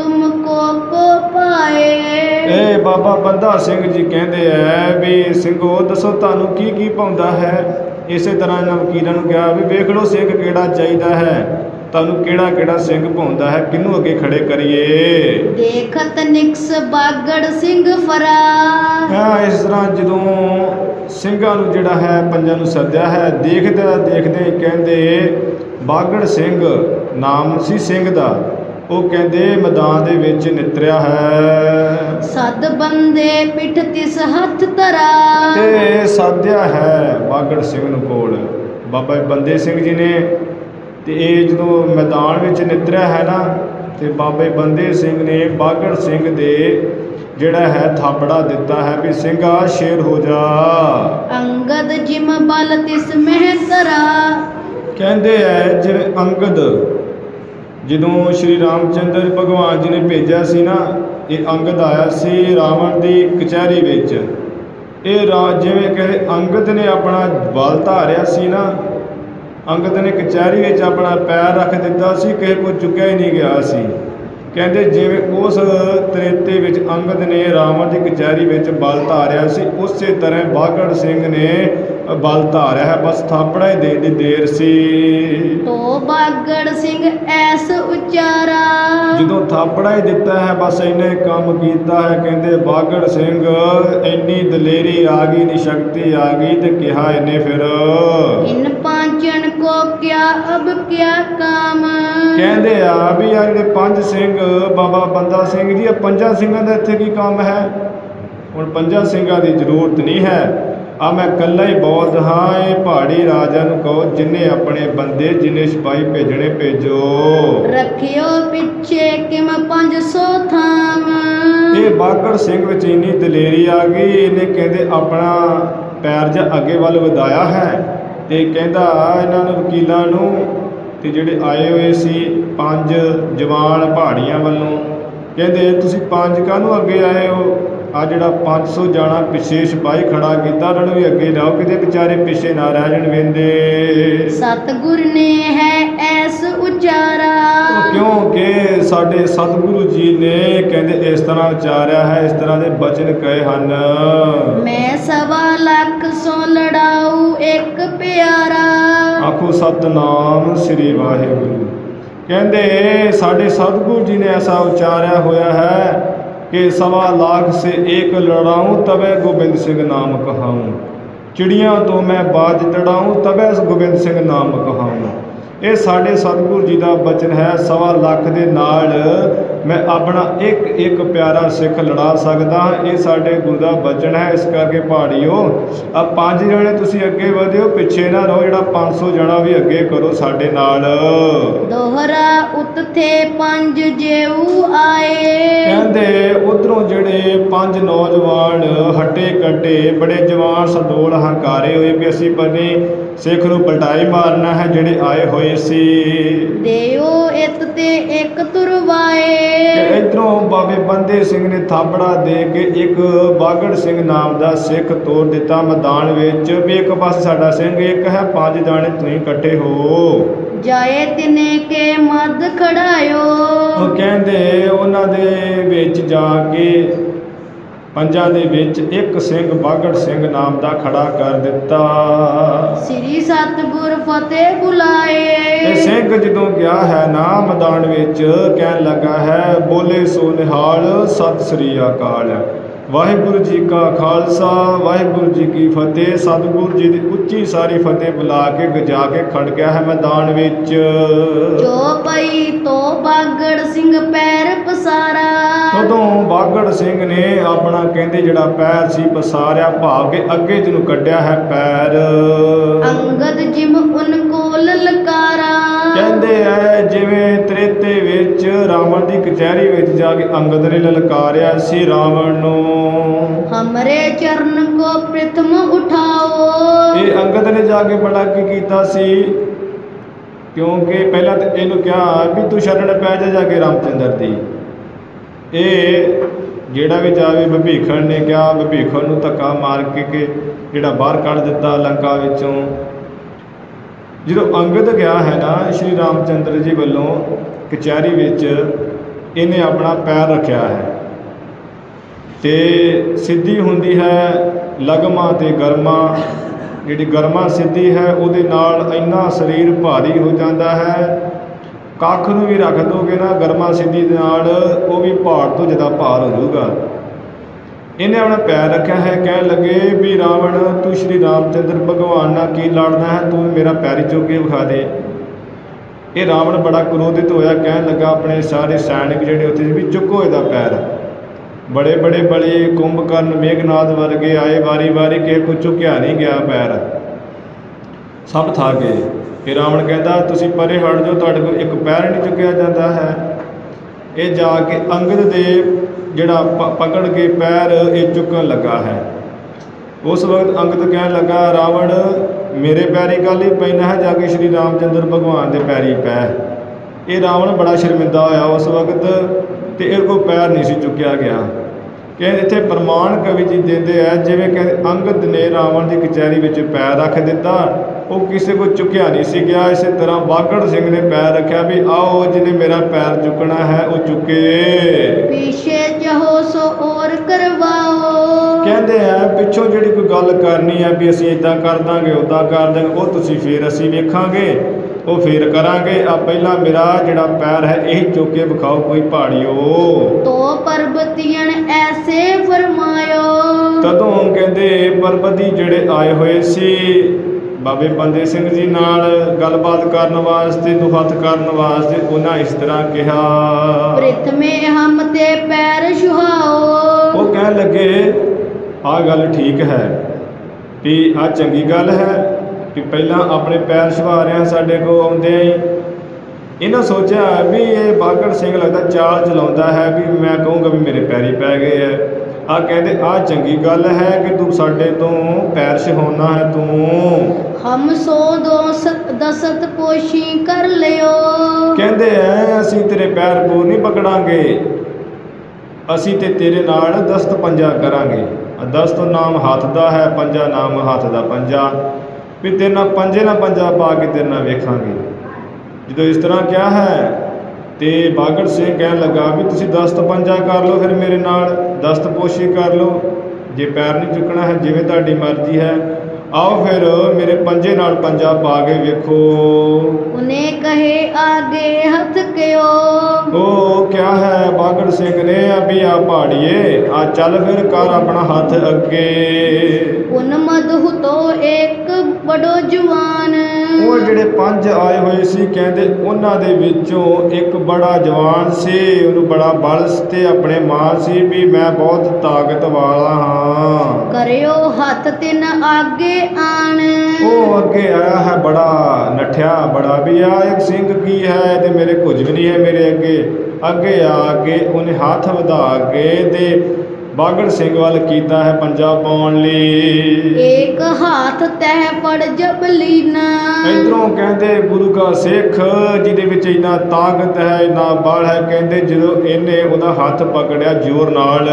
को को पाए। ਇਹ ਬਾਬਾ ਬੰਦਾ ਸਿੰਘ ਜੀ ਕਹਿੰਦੇ ਐ ਵੀ ਸਿੰਘੋ ਦੱਸੋ ਤੁਹਾਨੂੰ ਕੀ ਕੀ ਪਾਉਂਦਾ ਹੈ। ਇਸੇ ਤਰ੍ਹਾਂ ਇਹਨਾਂ ਵਕੀਲਾਂ ਨੂੰ ਕਿਹਾ ਵੀ ਵੇਖ ਲਓ ਸਿੰਘ ਕਿਹੜਾ ਚਾਹੀਦਾ ਹੈ, ਤੁਹਾਨੂੰ ਕਿਹੜਾ ਕਿਹੜਾ ਸਿੰਘ ਪਾਉਂਦਾ ਹੈ, ਕਿਹਨੂੰ ਅੱਗੇ ਖੜੇ ਕਰੀਏ। ਦੇਖਤ ਨਿਕਸ ਬਾਗੜ ਸਿੰਘ ਫਰਾ। ਹਾਂ, ਇਸ ਤਰ੍ਹਾਂ ਜਦੋਂ ਸਿੰਘਾਂ ਨੂੰ ਜਿਹੜਾ ਹੈ ਪੰਜਾਂ ਨੂੰ ਸੱਦਿਆ ਹੈ, ਦੇਖਦੇ ਦੇਖਦੇ ਕਹਿੰਦੇ ਬਾਗੜ ਸਿੰਘ ਨਾਮ ਸੀ ਸਿੰਘ ਦਾ, ਉਹ ਕਹਿੰਦੇ ਮੈਦਾਨ ਦੇ ਵਿੱਚ ਨਿਤਰਿਆ ਹੈ। ਸਦ ਬੰਦੇ ਪਿੱਠ ਤਿਸ ਹੱਥ ਧਰਾ। ਤੇ ਸਾਧਿਆ ਹੈ ਬਾਗੜ ਸਿੰਘ ਨੂੰ ਕੋਲ ਬਾਬਾ ਬੰਦੇ ਸਿੰਘ ਜੀ ਨੇ। ਤੇ ਇਹ ਜਦੋਂ ਮੈਦਾਨ ਵਿੱਚ ਨਿਤਰਿਆ ਹੈ ਨਾ, ਤੇ ਬਾਬੇ ਬੰਦੇ ਸਿੰਘ ਨੇ ਬਾਗੜ ਸਿੰਘ ਦੇ ਜਿਹੜਾ ਹੈ ਥਾਪੜਾ ਦਿੱਤਾ ਹੈ ਵੀ ਸਿੰਘਾ ਸ਼ੇਰ ਹੋ ਜਾ। ਅੰਗਦ ਜਿਮ ਬਲ ਤਿਸ ਮਹਿ ਧਰਾ। ਕਹਿੰਦੇ ਹੈ ਜਿਵੇਂ ਅੰਗਦ ਜਦੋਂ ਸ਼੍ਰੀ ਰਾਮਚੰਦਰ ਭਗਵਾਨ ਜੀ ਨੇ ਭੇਜਿਆ ਸੀ ਨਾ, ਇਹ ਅੰਗਦ ਆਇਆ ਸੀ ਰਾਵਣ ਦੀ ਕਚਹਿਰੀ ਵਿੱਚ। ਇਹ ਰਾ ਜਿਵੇਂ ਕਹਿੰਦੇ ਅੰਗਦ ਨੇ ਆਪਣਾ ਬਲ ਧਾਰਿਆ ਸੀ ਨਾ, ਅੰਗਦ ਨੇ ਕਚਹਿਰੀ ਵਿੱਚ ਆਪਣਾ ਪੈਰ ਰੱਖ ਦਿੱਤਾ ਸੀ, ਕਿਸੇ ਕੋਲ ਚੁੱਕਿਆ ਹੀ ਨਹੀਂ ਗਿਆ ਸੀ। ਕਹਿੰਦੇ ਜਿਵੇਂ ਉਸ ਤ੍ਰੇਤੇ ਵਿੱਚ ਅੰਗਦ ਨੇ ਰਾਵਣ ਦੀ ਕਚਹਿਰੀ ਵਿੱਚ ਬਲ ਧਾਰਿਆ ਸੀ, ਉਸੇ ਤਰ੍ਹਾਂ ਬਾਗੜ ਸਿੰਘ ਨੇ ਬਲ ਧਾਰਿਆ ਹੈ, ਬਸ ਥਾਪੜਾ ਹੀ ਦੇਣ ਦੀ ਦੇਰ ਸੀ। ਤੋ ਬਾਗੜ ਸਿੰਘ ਐਸ ਉਚਾਰਾ। ਜਦੋਂ ਥਾਪੜਾ ਹੀ ਦਿੱਤਾ ਹੈ ਬਸ ਇਹਨੇ ਕੰਮ ਕੀਤਾ ਹੈ। ਕਹਿੰਦੇ ਬਾਗੜ ਸਿੰਘ ਇੰਨੀ ਦਲੇਰੀ ਆ ਗਈ, ਇੰਨੀ ਸ਼ਕਤੀ ਆ ਗਈ, ਤੇ ਕਿਹਾ ਇਹਨੇ ਫਿਰ ਇਨ ਪਾਂਚਨ ਕੋ ਕਿਆ ਅਬ ਕਿਆ ਕਾਮ। ਕਹਿੰਦੇ ਆ ਵੀ ਆ ਜਿਹੜੇ ਪੰਜ ਸਿੰਘ ਬਾਬਾ ਬੰਦਾ ਸਿੰਘ ਜੀ, ਇਹ ਪੰਜਾਂ ਸਿੰਘਾਂ ਦਾ ਇੱਥੇ ਕੀ ਕੰਮ ਹੈ। ਹੁਣ ਪੰਜਾਂ ਸਿੰਘਾਂ ਦੀ ਜ਼ਰੂਰਤ ਨਹੀਂ ਹੈ, ਆ ਮੈਂ ਇਕੱਲਾ ਹੀ ਬਹੁਤ ਹਾਂ। ਇਹ ਪਹਾੜੀ ਰਾਜਾ ਨੂੰ ਕਹੋ ਜਿੰਨੇ ਆਪਣੇ ਬੰਦੇ ਜਿੰਨੇ ਸਿਪਾਹੀ ਭੇਜਣੇ ਭੇਜੋ। ਰੱਖਿਓ ਪਿੱਛੇ ਕਿਮ ਪੰਜ ਸੌ ਥਾਮ। ਇਹ ਬਾਗੜ ਸਿੰਘ ਵਿੱਚ ਇੰਨੀ ਦਲੇਰੀ ਆ ਗਈ, ਇਹਨੇ ਕਹਿੰਦੇ ਆਪਣਾ ਪੈਰ ਜਿਹਾ ਅੱਗੇ ਵੱਲ ਵਧਾਇਆ ਹੈ, ਤੇ ਕਹਿੰਦਾ ਇਹਨਾਂ ਨੂੰ ਵਕੀਲਾਂ ਨੂੰ ਤੇ ਜਿਹੜੇ ਆਏ ਹੋਏ ਸੀ ਪੰਜ ਜਵਾਨ ਪਹਾੜੀਆਂ ਵੱਲੋਂ, ਕਹਿੰਦੇ ਤੁਸੀਂ ਪੰਜ ਕਾਹਨੂੰ ਅੱਗੇ ਆਏ ਹੋ। ਆ ਜਿਹੜਾ ਪੰਜ ਸੌ ਜਾਣਾ ਪਿੱਛੇ ਸਿਪਾਹੀ ਖੜਾ ਕੀਤਾ, ਉਹਨਾਂ ਨੂੰ ਵੀ ਅੱਗੇ ਲਾਓ, ਕਿਤੇ ਵਿਚਾਰੇ ਪਿੱਛੇ ਨਾ ਰਹਿ ਜਾਣ ਵੇਂਦੇ। ਸਤਿਗੁਰ ਨੇ ਹੈ ਐਸ ਉਚਾਰਾ। ਕਿਉਂਕਿ ਸਾਡੇ ਸਤਿਗੁਰੂ ਜੀ ਨੇ ਕਹਿੰਦੇ ਇਸ ਤਰ੍ਹਾਂ ਉਚਾਰਿਆ ਹੈ, ਇਸ ਤਰ੍ਹਾਂ ਦੇ ਬਚਨ ਕਹੇ ਹਨ। ਮੈਂ ਸਵਾ ਲੱਖ ਸੋ ਲੜਾਊ ਇੱਕ ਪਿਆਰਾ। ਆਖੋ ਸਤਨਾਮ ਸ੍ਰੀ ਵਾਹਿਗੁਰੂ। ਕਹਿੰਦੇ ਸਾਡੇ ਸਤਿਗੁਰੂ ਜੀ ਨੇ ਐਸਾ ਉਚਾਰਿਆ ਹੋਇਆ ਹੈ कि सवा लाख से एक लड़ाऊँ तबे गोबिंद सिंह नाम कहाऊँ, चिड़ियाँ तो मैं बाज चढ़ाऊँ तबे गोबिंद सिंह नाम कहाऊँ। ਇਹ ਸਾਡੇ ਸਤਿਗੁਰੂ ਜੀ ਦਾ ਬਚਨ ਹੈ। ਸਵਾ ਲੱਖ ਦੇ ਨਾਲ ਮੈਂ ਆਪਣਾ ਇੱਕ ਇੱਕ ਪਿਆਰਾ ਸਿੱਖ ਲੜਾ ਸਕਦਾ ਹਾਂ, ਇਹ ਸਾਡੇ ਗੁਰੂ ਦਾ ਬਚਨ ਹੈ। ਇਸ ਕਰਕੇ ਪਹਾੜੀਓ ਆ ਪੰਜ ਜਣੇ ਤੁਸੀਂ ਅੱਗੇ ਵਧਿਓ, ਪਿੱਛੇ ਨਾ ਰਹੋ, ਜਿਹੜਾ ਪੰਜ ਸੌ ਜਣਾ ਵੀ ਅੱਗੇ ਕਰੋ ਸਾਡੇ ਨਾਲ। ਦੋਹਰਾ ਉੱਥੇ ਪੰਜ ਜੇਊ ਆਏ। ਕਹਿੰਦੇ ਉਧਰੋਂ ਜਿਹੜੇ ਪੰਜ ਨੌਜਵਾਨ ਹੱਟੇ ਕੱਟੇ ਬੜੇ ਜਵਾਨ ਸਡੋਲ ਹੰਕਾਰੇ ਹੋਏ ਵੀ ਅਸੀਂ ਬਨੇ ਸਿੱਖ ਨੂੰ ਪਲਟਾਈ ਮਾਰਨਾ ਹੈ, ਜਿਹੜੇ ਆਏ ਹੋਏ ਸੀ। ਦੇਓ ਇਤ ਤੇ ਇੱਕ ਤੁਰਵਾਏ। ਇਧਰੋਂ ਬਾਬੇ ਬੰਦੇ ਸਿੰਘ ਨੇ ਥਾਪੜਾ ਦੇ ਕੇ ਇੱਕ ਬਾਗੜ ਸਿੰਘ ਨਾਮ ਦਾ ਸਿੱਖ ਤੋੜ ਦਿੱਤਾ ਮੈਦਾਨ ਵਿੱਚ ਵੀ ਇੱਕ ਪਾਸੇ ਸਾਡਾ ਸਿੰਘ ਇੱਕ ਹੈ, ਪੰਜ ਜਾਣੇ ਤੁਸੀਂ ਇਕੱਠੇ ਹੋ ਜਾਏ ਤਿਨੇ ਕੇ ਮੱਧ ਖੜਾਇਓ। ਉਹ ਕਹਿੰਦੇ ਉਹਨਾਂ ਦੇ ਵਿੱਚ ਜਾ ਕੇ ਪੰਜਾਂ ਦੇ ਵਿੱਚ ਇੱਕ ਸਿੰਘ ਬਾਗੜ ਸਿੰਘ ਨਾਮ ਦਾ ਖੜਾ ਕਰ ਦਿੱਤਾ। ਸ੍ਰੀ ਸਤਿਗੁਰ ਫਤਿਹ ਬੁਲਾਏ। ਇਹ ਸਿੰਘ ਜਦੋਂ ਗਿਆ ਹੈ ਨਾ ਮੈਦਾਨ ਵਿੱਚ, ਕਹਿਣ ਲੱਗਾ ਹੈ ਬੋਲੇ ਸੋ ਨਿਹਾਲ ਸਤਿ ਸ੍ਰੀ ਅਕਾਲ, ਵਾਹਿਗੁਰੂ ਜੀ ਕਾ ਖਾਲਸਾ ਵਾਹਿਗੁਰੂ ਜੀ ਕੀ ਫਤਿਹ। ਸਤਿਗੁਰੂ ਜੀ ਦੀ ਉੱਚੀ ਸਾਰੀ ਫਤਿਹ ਬੁਲਾ ਕੇ ਗਜਾ ਕੇ ਖੜ ਗਿਆ ਹੈ ਮੈਦਾਨ ਵਿੱਚ। ਜੋ ਪਈ ਤੋ ਬਾਗੜ ਸਿੰਘ ਪੈਰ ਪਸਾਰਾ। ਉਦੋਂ ਬਾਗੜ ਸਿੰਘ ਨੇ ਆਪਣਾ ਕਹਿੰਦੇ ਜਿਹੜਾ ਪੈਰ ਸੀ ਪਸਾਰਿਆ, ਭਾਵ ਕੇ ਅੱਗੇ ਜਿਹਨੂੰ ਕੱਢਿਆ ਹੈ ਪੈਰ। ਅੰਗਦ ਜਿਮ ਉਨ ਕੋਲ ਲਲਕਾਰਾ। ਕਹਿੰਦੇ ਐ ਜਿਵੇਂ ਤ੍ਰੇਤੇ ਵਿੱਚ ਰਾਵਣ ਦੀ ਕਚਹਿਰੀ ਵਿੱਚ ਜਾ ਕੇ ਅੰਗਦ ਨੇ ਲਲਕਾਰਿਆ ਸੀ ਰਾਵਣ ਨੂੰ। ਹਮਰੇ ਚਰਨ ਕੋ ਪ੍ਰਥਮ ਉਠਾਓ। ਇਹ ਅੰਗਦ ਨੇ ਜਾ ਕੇ ਬੜਾ ਕੀ ਕੀਤਾ ਸੀ, ਕਿਉਂਕਿ ਪਹਿਲਾਂ ਤਾਂ ਇਹਨੂੰ ਕਿਹਾ ਵੀ ਤੂੰ ਸ਼ਰਨ ਪੈ ਜਾ ਜਾ ਕੇ ਰਾਮਚੰਦਰ ਦੀ। ਇਹ ਜਿਹੜਾ ਵੀ ਜਾਵੇ ਵਿਭੀਖਣ ਨੇ ਕਿਹਾ, ਵਿਭੀਖਣ ਨੂੰ ਧੱਕਾ ਮਾਰ ਕੇ ਕਿ ਜਿਹੜਾ ਬਾਹਰ ਕੱਢ ਦਿੱਤਾ ਲੰਕਾ ਵਿੱਚੋਂ। ਜਦੋਂ ਅੰਗਦ ਗਿਆ ਹੈ ਨਾ ਸ਼੍ਰੀ ਰਾਮਚੰਦਰ ਜੀ ਵੱਲੋਂ ਕਚਹਿਰੀ ਵਿੱਚ, ਇਹਨੇ ਆਪਣਾ ਪੈਰ ਰੱਖਿਆ ਹੈ। ਤੇ ਸਿੱਧੀ ਹੁੰਦੀ ਹੈ ਲਗਮਾ ਤੇ ਗਰਮਾ। ਜਿਹੜੀ ਗਰਮਾ ਸਿੱਧੀ ਹੈ ਉਹਦੇ ਨਾਲ ਇੰਨਾ ਸਰੀਰ ਭਾਰੀ ਹੋ ਜਾਂਦਾ ਹੈ, ਕੱਖ ਨੂੰ ਵੀ ਰੱਖ ਦੋਗੇ ਨਾ ਗਰਮਾ ਸਿੱਧੀ ਦੇ ਨਾਲ ਉਹ ਵੀ ਪਹਾੜ ਤੋਂ ਜ਼ਿਆਦਾ ਭਾਰ ਹੋ ਜਾਊਗਾ। ਇਹਨੇ ਆਪਣਾ ਪੈਰ ਰੱਖਿਆ ਹੈ। ਕਹਿਣ ਲੱਗੇ ਵੀ ਰਾਵਣ ਤੂੰ ਸ਼੍ਰੀ ਰਾਮ ਚੰਦਰ ਭਗਵਾਨ ਨਾਲ ਕੀ ਲੜਨਾ ਹੈ, ਤੂੰ ਮੇਰਾ ਪੈਰ ਹੀ ਚੁੱਕ ਕੇ ਵਿਖਾ ਦੇ। ਇਹ ਰਾਵਣ ਬੜਾ ਕ੍ਰੋਧਿਤ ਹੋਇਆ, ਕਹਿਣ ਲੱਗਾ ਆਪਣੇ ਸਾਰੇ ਸੈਨਿਕ ਜਿਹੜੇ ਉੱਥੇ ਵੀ ਚੁੱਕੋ ਇਹਦਾ ਪੈਰ। ਬੜੇ ਬੜੇ ਬਲੀ ਕੁੰਭਕਰਨ ਮੇਘਨਾਥ ਵਰਗੇ ਆਏ, ਵਾਰੀ ਵਾਰੀ ਕਿਸੇ ਕੋ ਚੁੱਕਿਆ ਨਹੀਂ ਗਿਆ ਪੈਰ, ਸਭ ਥਾ ਗਏ। ਫਿਰ ਰਾਵਣ ਕਹਿੰਦਾ ਤੁਸੀਂ ਪਰੇ ਹਟ ਜਾਓ, ਤੁਹਾਡੇ ਕੋਲ ਇੱਕ ਪੈਰ ਨਹੀਂ ਚੁੱਕਿਆ ਜਾਂਦਾ ਹੈ। ਇਹ ਜਾ ਕੇ ਅੰਗਦ ਦੇ ਜਿਹੜਾ ਪ ਪਕੜ ਕੇ ਪੈਰ ਇਹ ਚੁੱਕਣ ਲੱਗਾ ਹੈ। ਉਸ ਵਕਤ ਅੰਗਦ ਕਹਿਣ ਲੱਗਾ ਰਾਵਣ ਮੇਰੇ ਪੈਰੀ ਕੱਲ੍ਹ ਹੀ ਪੈਣਾ ਹੈ, ਜਾ ਕੇ ਸ਼੍ਰੀ ਰਾਮ ਚੰਦਰ ਭਗਵਾਨ ਦੇ ਪੈਰੀ ਪੈ। ਇਹ ਰਾਵਣ ਬੜਾ ਸ਼ਰਮਿੰਦਾ ਹੋਇਆ ਉਸ ਵਕਤ, ਤੇ ਇਹ ਕੋਲ ਪੈਰ ਨਹੀਂ ਸੀ ਚੁੱਕਿਆ ਗਿਆ। ਕਹਿੰਦੇ ਇੱਥੇ ਪ੍ਰਮਾਣ ਕਵੀ ਜੀ ਦਿੰਦੇ ਆ ਜਿਵੇਂ ਕਹਿੰਦੇ ਅੰਗਦ ਨੇ ਰਾਵਣ ਦੀ ਕਚਹਿਰੀ ਵਿੱਚ ਪੈਰ ਰੱਖ ਦਿੱਤਾ, ਉਹ ਕਿਸੇ ਕੋ ਚੁੱਕਿਆ ਨਹੀਂ ਸੀ ਗਿਆ। ਇਸੇ ਤਰ੍ਹਾਂ ਬਾਗੜ ਸਿੰਘ ਨੇ ਪੈਰ ਰੱਖਿਆ ਵੀ ਆਓ ਜਿਹਨੇ ਮੇਰਾ ਪੈਰ ਚੁੱਕਣਾ ਹੈ ਉਹ ਚੁੱਕੇ। ਪੀਛੇ ਚਾਹੋ ਸੋ ਔਰ ਕਰਵਾਓ। ਕਹਿੰਦੇ ਆ ਪਿੱਛੋਂ ਜਿਹੜੀ ਕੋਈ ਗੱਲ ਕਰਨੀ ਹੈ ਵੀ ਅਸੀਂ ਇੱਦਾਂ ਕਰ ਦਾਂਗੇ ਉੱਦਾਂ ਕਰ ਦਾਂਗੇ, ਉਹ ਤੁਸੀਂ ਫਿਰ ਅਸੀਂ ਵੇਖਾਂਗੇ, ਉਹ ਫਿਰ ਕਰਾਂਗੇ। ਆ ਪਹਿਲਾਂ ਮੇਰਾ ਜਿਹੜਾ ਪੈਰ ਹੈ ਇਹ ਚੁੱਕ ਕੇ ਵਿਖਾਓ ਕੋਈ ਪਹਾੜੀਓ। ਤੋ ਪਰਬਤੀਆਂ ਐਸੇ ਫਰਮਾਇਓ। ਤਦੋਂ ਕਹਿੰਦੇ ਪਰਬਤੀ ਜਿਹੜੇ ਆਏ ਹੋਏ ਸੀ ਬਾਬੇ ਬੰਦੇ ਸਿੰਘ ਜੀ ਨਾਲ ਗੱਲਬਾਤ ਕਰਨ ਵਾਸਤੇ, ਦੁਹੱਥ ਕਰਨ ਵਾਸਤੇ, ਉਹਨਾਂ ਇਸ ਤਰ੍ਹਾਂ ਕਿਹਾ ਪ੍ਰਿਥਮੇ ਹਮ ਤੇ ਪੈਰ ਛੁਹਾਓ। ਉਹ ਕਹਿਣ ਲੱਗੇ ਆਹ ਗੱਲ ਠੀਕ ਹੈ ਵੀ ਆਹ ਚੰਗੀ ਗੱਲ ਹੈ ਵੀ ਪਹਿਲਾਂ ਆਪਣੇ ਪੈਰ ਛੁਹਾ ਰਿਹਾ ਸਾਡੇ ਕੋਲ ਆਉਂਦੇ ਹੀ। ਇਹਨਾਂ ਸੋਚਿਆ ਵੀ ਇਹ ਬਾਗੜ ਸਿੰਘ ਲੱਗਦਾ ਚਾਲ ਚਲਾਉਂਦਾ ਹੈ ਵੀ ਮੈਂ ਕਹੂੰਗਾ ਵੀ ਮੇਰੇ ਪੈਰੀ ਪੈ ਗਏ ਹੈ। ਆਹ ਕਹਿੰਦੇ ਆਹ ਚੰਗੀ ਗੱਲ ਹੈ ਕਿ ਤੂੰ ਸਾਡੇ ਤੋਂ ਪੈਰ ਛਹਾਉਣਾ ਹੈ ਤੂੰ। ਹਮ ਸੋ ਦੋਸਤ ਦਸਤ ਪੋਸ਼ੀ ਕਰ ਲਿਓ। ਕਹਿੰਦੇ ਐ ਅਸੀਂ ਤੇਰੇ ਪੈਰ ਪੂਰ ਨਹੀਂ ਪਕੜਾਂਗੇ, ਅਸੀਂ ਤੇ ਤੇਰੇ ਨਾਲ ਦਸਤ ਪੰਜਾ ਕਰਾਂਗੇ। ਦਸਤ ਨਾਮ ਹੱਥ ਦਾ ਹੈ, ਪੰਜਾ ਨਾਮ ਹੱਥ ਦਾ ਪੰਜਾ, ਵੀ ਤੇਰੇ ਨਾਲ ਪੰਜੇ ਨਾਲ ਪੰਜਾ ਪਾ ਕੇ ਤੇਰੇ ਨਾਲ ਵੇਖਾਂਗੇ। ਜਦੋਂ ਇਸ ਤਰ੍ਹਾਂ ਕਿਹਾ ਹੈ ਤੇ ਬਾਗੜ ਸਿੰਘ ਕਹਿਣ ਲੱਗਾ ਵੀ ਤੁਸੀਂ ਦਸਤ ਪੰਜਾ ਕਰ ਲਓ, ਫਿਰ ਮੇਰੇ ਨਾਲ ਦਸਤ ਪੋਸ਼ੀ ਕਰ ਲਓ। ਜੇ ਪੈਰ ਨਹੀਂ ਚੁੱਕਣਾ ਹੈ ਜਿਵੇਂ ਤੁਹਾਡੀ ਮਰਜ਼ੀ ਹੈ, ਆਓ ਫਿਰ ਮੇਰੇ ਪੰਜੇ ਨਾਲ ਪੰਜਾ ਪਾ ਕੇ ਵੇਖੋ। ਉਹਨੇ ਕਹੇ ਆਗੇ ਹੱਥ ਕਿਓ। ਉਹ ਕਿਹਾ ਹੈ ਬਾਗੜ ਸਿੰਘ ਨੇ ਅਭੀ ਆ ਪਹਾੜੀਏ ਆ ਚੱਲ ਫਿਰ ਕਰ ਆਪਣਾ ਹੱਥ ਅੱਗੇ। ਉਨ ਮਦਹੁ ਤੋਂ ਇੱਕ ਬੜੋ ਜਵਾਨ। ਉਹ ਜਿਹੜੇ ਪੰਜ ਆਏ ਹੋਏ ਸੀ ਕਹਿੰਦੇ ਉਹਨਾਂ ਦੇ ਵਿੱਚੋਂ ਇੱਕ ਬੜਾ ਜਵਾਨ ਸੀ, ਉਹਨੂੰ ਬੜਾ ਬਲ ਤੇ ਆਪਣੇ ਮਾਂ ਸੀ ਵੀ ਮੈਂ ਬਹੁਤ ਤਾਕਤ ਵਾਲਾ ਹਾਂ। ਕਰਿਓ ਹੱਥ ਤਿੰਨ ਆਗੇ ਆਣ। ਉਹ ਅੱਗੇ ਆਇਆ ਹੈ ਬੜਾ ਨੱਠਿਆ ਬੜਾ ਵੀ ਆ ਇੱਕ ਸਿੰਘ ਕੀ ਹੈ ਤੇ ਮੇਰੇ ਕੁਝ ਵੀ ਨਹੀਂ ਹੈ ਮੇਰੇ ਅੱਗੇ। ਅੱਗੇ ਆ ਕੇ ਉਹਨੇ ਹੱਥ ਵਧਾ ਕੇ ਤੇ ਬਾਗੜ ਸਿੰਘ ਵੱਲ ਕੀਤਾ ਹੈ ਪੰਜਾ ਪਾਉਣ ਲਈ। ਇੱਕ ਹੱਥ ਤਹਿ ਫੜ ਜਬਲੀਨਾ। ਇਧਰੋਂ ਕਹਿੰਦੇ ਗੁਰੂ ਕਾ ਸਿੱਖ ਜਿਹਦੇ ਵਿੱਚ ਇੰਨਾ ਤਾਕਤ ਹੈ ਇੰਨਾ ਬਲ ਹੈ, ਕਹਿੰਦੇ ਜਦੋਂ ਇਹਨੇ ਉਹਦਾ ਹੱਥ ਪਕੜਿਆ ਜ਼ੋਰ ਨਾਲ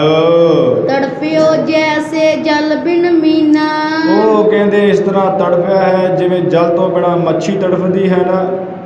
ਤੜਫਿਓ ਜੈਸੇ ਜਲ ਬਿਨ ਮੀਨਾ। ਉਹ ਕਹਿੰਦੇ ਇਸ ਤਰ੍ਹਾਂ ਤੜਫਿਆ ਹੈ ਜਿਵੇਂ ਜਲ ਤੋਂ ਬਿਨਾਂ ਮੱਛੀ ਤੜਫਦੀ ਹੈ ਨਾ,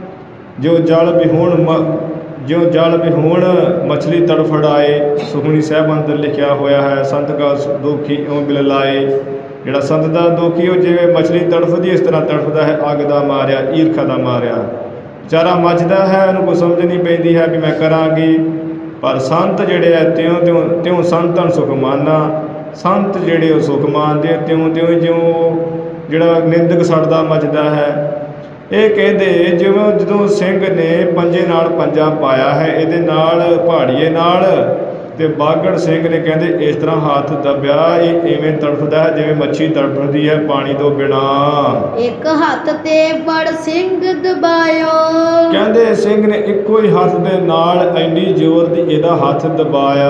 ਜੋ ਜਲ ਵਿਹੂਣ ਜੋ ਜਲ ਵਿਹੂਣ ਮਛਲੀ ਤੜਫੜਾਏ। ਸੁਖਮਨੀ ਸਾਹਿਬ ਅੰਦਰ ਲਿਖਿਆ ਹੋਇਆ ਹੈ ਸੰਤ ਕਾ ਦੋਖੀ ਇਉਂ ਬਿਲ ਲਾਏ। ਜਿਹੜਾ ਸੰਤ ਦਾ ਦੋਖੀ ਉਹ ਜਿਵੇਂ ਮਛਲੀ ਤੜਫਦੀ ਇਸ ਤਰ੍ਹਾਂ ਤੜਫਦਾ ਹੈ, ਅੱਗ ਦਾ ਮਾਰਿਆ ਈਰਖਾ ਦਾ ਮਾਰਿਆ, ਵਿਚਾਰਾ ਮੱਚਦਾ ਹੈ, ਉਹਨੂੰ ਕੋਈ ਸਮਝ ਨਹੀਂ ਪੈਂਦੀ ਹੈ ਵੀ ਮੈਂ ਕਰਾਂਗੀ। ਪਰ ਸੰਤ ਜਿਹੜੇ ਹੈ ਤਿਉਂ ਤਿਉਂ ਤਿਉਂ ਸੰਤਨ ਸੁਖ ਮਾਨਾ। ਸੰਤ ਜਿਹੜੇ ਉਹ ਸੁਖ ਮਾਨਦੇ ਤਿਉਂ ਤਿਉਂ ਜਿਉਂ ਜਿਹੜਾ ਨਿੰਦਕ ਸੜਦਾ ਮੱਚਦਾ ਹੈ। ਇਹ ਕਹਿੰਦੇ ਜਿਵੇਂ ਜਦੋਂ ਸਿੰਘ ਨੇ ਪੰਜੇ ਨਾਲ ਪੰਜਾ ਪਾਇਆ ਹੈ ਇਹਦੇ ਨਾਲ ਪਹਾੜੀਏ ਨਾਲ, ਤੇ ਬਾਗੜ ਸਿੰਘ ਨੇ ਕਹਿੰਦੇ ਇਸ ਤਰ੍ਹਾਂ ਹੱਥ ਦੱਬਿਆ ਇਹ ਇਵੇਂ ਤੜਫਦਾ ਹੈ ਜਿਵੇਂ ਮੱਛੀ ਤੜਫਦੀ ਹੈ ਪਾਣੀ ਤੋਂ ਬਿਨਾਂ। ਇੱਕ ਹੱਥ ਤੇ ਫੜ ਸਿੰਘ ਦਬਾਇਓ। ਕਹਿੰਦੇ ਸਿੰਘ ਨੇ ਇੱਕੋ ਹੀ ਹੱਥ ਦੇ ਨਾਲ ਇੰਨੀ ਜ਼ੋਰ ਦੀ ਇਹਦਾ ਹੱਥ ਦਬਾਇਆ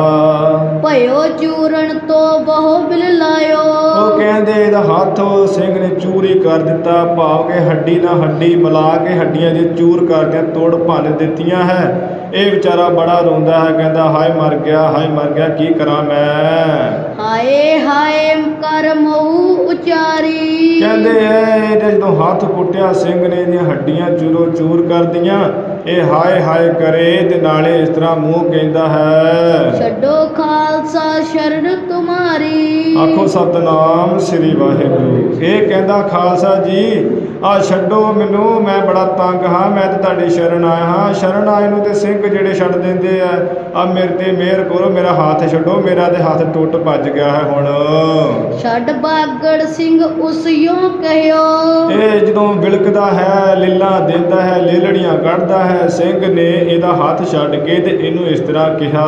ਭਇਓ ਚੂਰਨ ਤੋਂ ਬਹੁ ਬਿਲ ਲਾਇਓ। ਉਹ ਕਹਿੰਦੇ ਇਹਦਾ ਹੱਥ ਸਿੰਘ ਨੇ ਚੂਰੀ ਕਰ ਦਿੱਤਾ, ਭਾਵ ਕੇ ਹੱਡੀ ਨਾਲ ਹੱਡੀ ਮਿਲਾ ਕੇ ਹੱਡੀਆਂ ਜੇ ਚੂਰ ਕਰਕੇ ਤੋੜ ਭੰਨ ਦਿੱਤੀਆਂ ਹੈ। ਇਹ ਵਿਚਾਰਾ ਬੜਾ ਰੋਂਦਾ ਹੈ, ਕਹਿੰਦਾ ਹਾਏ ਮਰ ਗਿਆ, ਹਾਏ ਮਰ ਗਿਆ, ਕੀ ਕਰਾਂ ਮੈਂ। ਹਾਏ ਹਾਏ ਕਰ ਮਊ ਉਚਾਰੀ। ਕਹਿੰਦੇ ਐ ਇਹਦੇ ਜਦੋਂ ਹੱਥ ਕੁੱਟਿਆ ਸਿੰਘ ਨੇ ਇਹਦੀਆਂ ਹੱਡੀਆਂ ਚੂਰੋ ਚੂਰ ਕਰ ਦਿੱਤੀਆਂ। ਇਹ ਹਾਏ ਹਾਏ ਕਰੇ ਤੇ ਨਾਲੇ ਇਸ ਤਰ੍ਹਾਂ ਮੂੰਹ ਕਹਿੰਦਾ ਹੈ, ਛੱਡੋ ਖਾਲਸਾ ਸ਼ਰਨ ਤੁਮਾਰੀ। ਆਖੋ ਸਤਨਾਮ ਸ੍ਰੀ ਵਾਹਿਗੁਰੂ। ਇਹ ਕਹਿੰਦਾ ਖਾਲਸਾ ਜੀ ਆ ਛੱਡੋ ਮੈਨੂੰ, ਮੈਂ ਬੜਾ ਤੰਗ ਹਾਂ, ਮੈਂ ਤੇ ਤੁਹਾਡੀ ਸ਼ਰਨ ਆਇਆ ਹਾਂ। ਸ਼ਰਨ ਆਏ ਨੂੰ ਤੇ ਸਿੰਘ ਜਿਹੜੇ ਛੱਡ ਦਿੰਦੇ ਆ। ਆ ਮੇਰੇ ਤੇ ਮਿਹਰ ਕਰੋ, ਮੇਰਾ ਹੱਥ ਛੱਡੋ, ਮੇਰਾ ਤੇ ਹੱਥ ਟੁੱਟ ਭੱਜ ਗਿਆ ਹੈ ਹੁਣ। ਛੱਡ ਬਾਗੜ ਸਿੰਘ ਉਸਿਓ ਕਹਿਓ। ਇਹ ਜਦੋਂ ਵਿਲਕਦਾ ਹੈ, ਲੀਲਾ ਦਿੰਦਾ ਹੈ, ਲੇਲੜੀਆਂ ਕੱਢਦਾ ਹੈ, ਸਿੰਘ ਨੇ ਇਹਦਾ ਹੱਥ ਛੱਡ ਕੇ ਤੇ ਇਹਨੂੰ ਇਸ ਤਰ੍ਹਾਂ ਕਿਹਾ,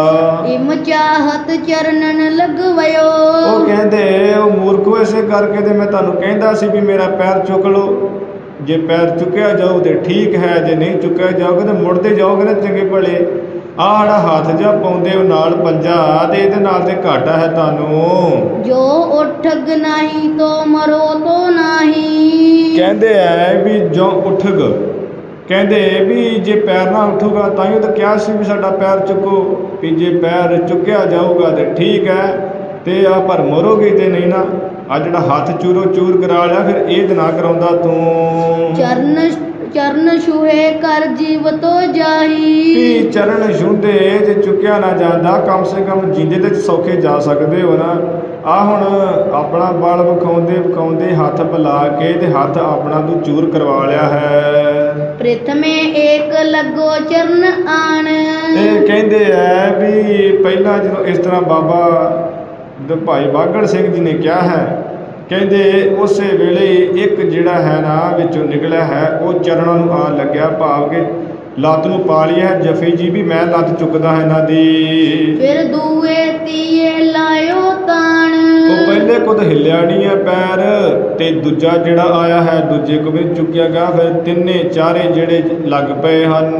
ਇਮ ਚਾਹਤ ਚਰਨਨ ਲਗਵਿਓ। ਉਹ ਕਹਿੰਦੇ ਉਹ ਮੂਰਖੋ, ਇਸੇ ਕਰਕੇ ਤੇ ਮੈਂ ਤੁਹਾਨੂੰ ਕਹਿੰਦਾ ਸੀ ਵੀ ਮੇਰਾ ਪੈਰ ਚੁੱਕ ਲਓ। ਜੇ ਪੈਰ ਚੁੱਕਿਆ ਜਾਓ ਤੇ ਠੀਕ ਹੈ, ਜੇ ਨਹੀਂ ਚੁੱਕਿਆ ਜਾਓਗੇ ਤਾਂ ਮੁੜਦੇ ਜਾਓਗੇ ਨਾ ਚੰਗੇ ਭਲੇ। ਆਹ ਜਿਹੜਾ ਹੱਥ ਜਿਹਾ ਪਾਉਂਦੇ ਉਹ ਨਾਲ ਪੰਜਾ ਤੇ ਇਹਦੇ ਨਾਲ ਤੇ ਘਾਟਾ ਹੈ ਤੁਹਾਨੂੰ। ਜੋ ਉਠਗ ਨਹੀਂ ਤੋ ਮਰੋ ਤੋ ਨਹੀਂ। ਕਹਿੰਦੇ ਐ ਵੀ ਜੋ ਉਠਗ, ਕਹਿੰਦੇ ਵੀ ਜੇ ਪੈਰ ਨਾ ਉੱਠੂਗਾ ਤਾਂ ਹੀ ਉਹ ਤਾਂ ਕਿਹਾ ਸੀ ਵੀ ਸਾਡਾ ਪੈਰ ਚੁੱਕੋ, ਵੀ ਜੇ ਪੈਰ ਚੁੱਕਿਆ ਜਾਊਗਾ ਤੇ ਠੀਕ ਹੈ ਤੇ ਆ ਪਰ ਮਰੋਗੇ ਤੇ ਨਹੀਂ ਨਾ। ਆ ਜਿਹੜਾ ਹੱਥ ਚੂਰੋ ਚੂਰ ਕਰਾ ਲਿਆ ਫਿਰ ਇਹ ਤੇ ਨਾ ਕਰਾਉਂਦਾ ਤੂੰ। ਚਰਨ ਚਰਨ ਛੂਹੇ ਕਰ ਜੀਵ ਤੋ ਜਾਹੀ। ਵੀ ਚਰਨ ਛੂੰਦੇ ਜੇ ਚੁੱਕਿਆ ਨਾ ਜਾਂਦਾ, ਕਮ ਸੇ ਕਮ ਜਿੰਦੇ ਤੇ ਸੌਖੇ ਜਾ ਸਕਦੇ ਹੋ ਨਾ। ਆ ਹੁਣ ਆਪਣਾ ਬਲ ਵਿਖਾਉਂਦੇ ਵਿਖਾਉਂਦੇ ਹੱਥ ਬੁਲਾ ਕੇ ਤੇ ਹੱਥ ਆਪਣਾ ਤੂੰ ਚੂਰ ਕਰਵਾ ਲਿਆ ਹੈ। ਪ੍ਰਥਮੇ ਏਕ ਲੱਗੋ ਚਰਨ ਆਣ। ਇਹ ਕਹਿੰਦੇ ਐ ਵੀ ਪਹਿਲਾਂ ਜਦੋਂ ਇਸ ਤਰ੍ਹਾਂ ਬਾਬਾ ਭਾਈ ਬਾਗੜ ਸਿੰਘ ਜੀ ਨੇ ਕਿਹਾ ਹੈ, ਕਹਿੰਦੇ ਉਸੇ ਵੇਲੇ ਇੱਕ ਜਿਹੜਾ ਹੈ ਨਾ ਵਿੱਚੋਂ ਨਿਕਲਿਆ ਹੈ ਉਹ ਚਰਨਾਂ ਨੂੰ ਆ ਲੱਗਿਆ, ਭਾਵ ਕਿ ਲੱਤ ਨੂੰ ਪਾ ਲਿਆ ਜਫੀ ਜੀ ਵੀ ਮੈਂ ਲੱਤ ਚੁੱਕਦਾ ਹੈ ਇਹਨਾਂ ਦੀ। ਫਿਰ ਦੂਏ ਤੀਏ ਲਾਇਓ ਤਾਣ। ਉਹ ਪਹਿਲੇ ਕੁਦ ਹਿੱਲਿਆ ਨਹੀਂ ਹੈ ਪੈਰ ਤੇ ਦੂਜਾ ਜਿਹੜਾ ਆਇਆ ਹੈ ਦੂਜੇ ਕੋ ਵੀ ਚੁੱਕਿਆ ਗਿਆ, ਫਿਰ ਤਿੰਨੇ ਚਾਰੇ ਜਿਹੜੇ ਲੱਗ ਪਏ ਹਨ।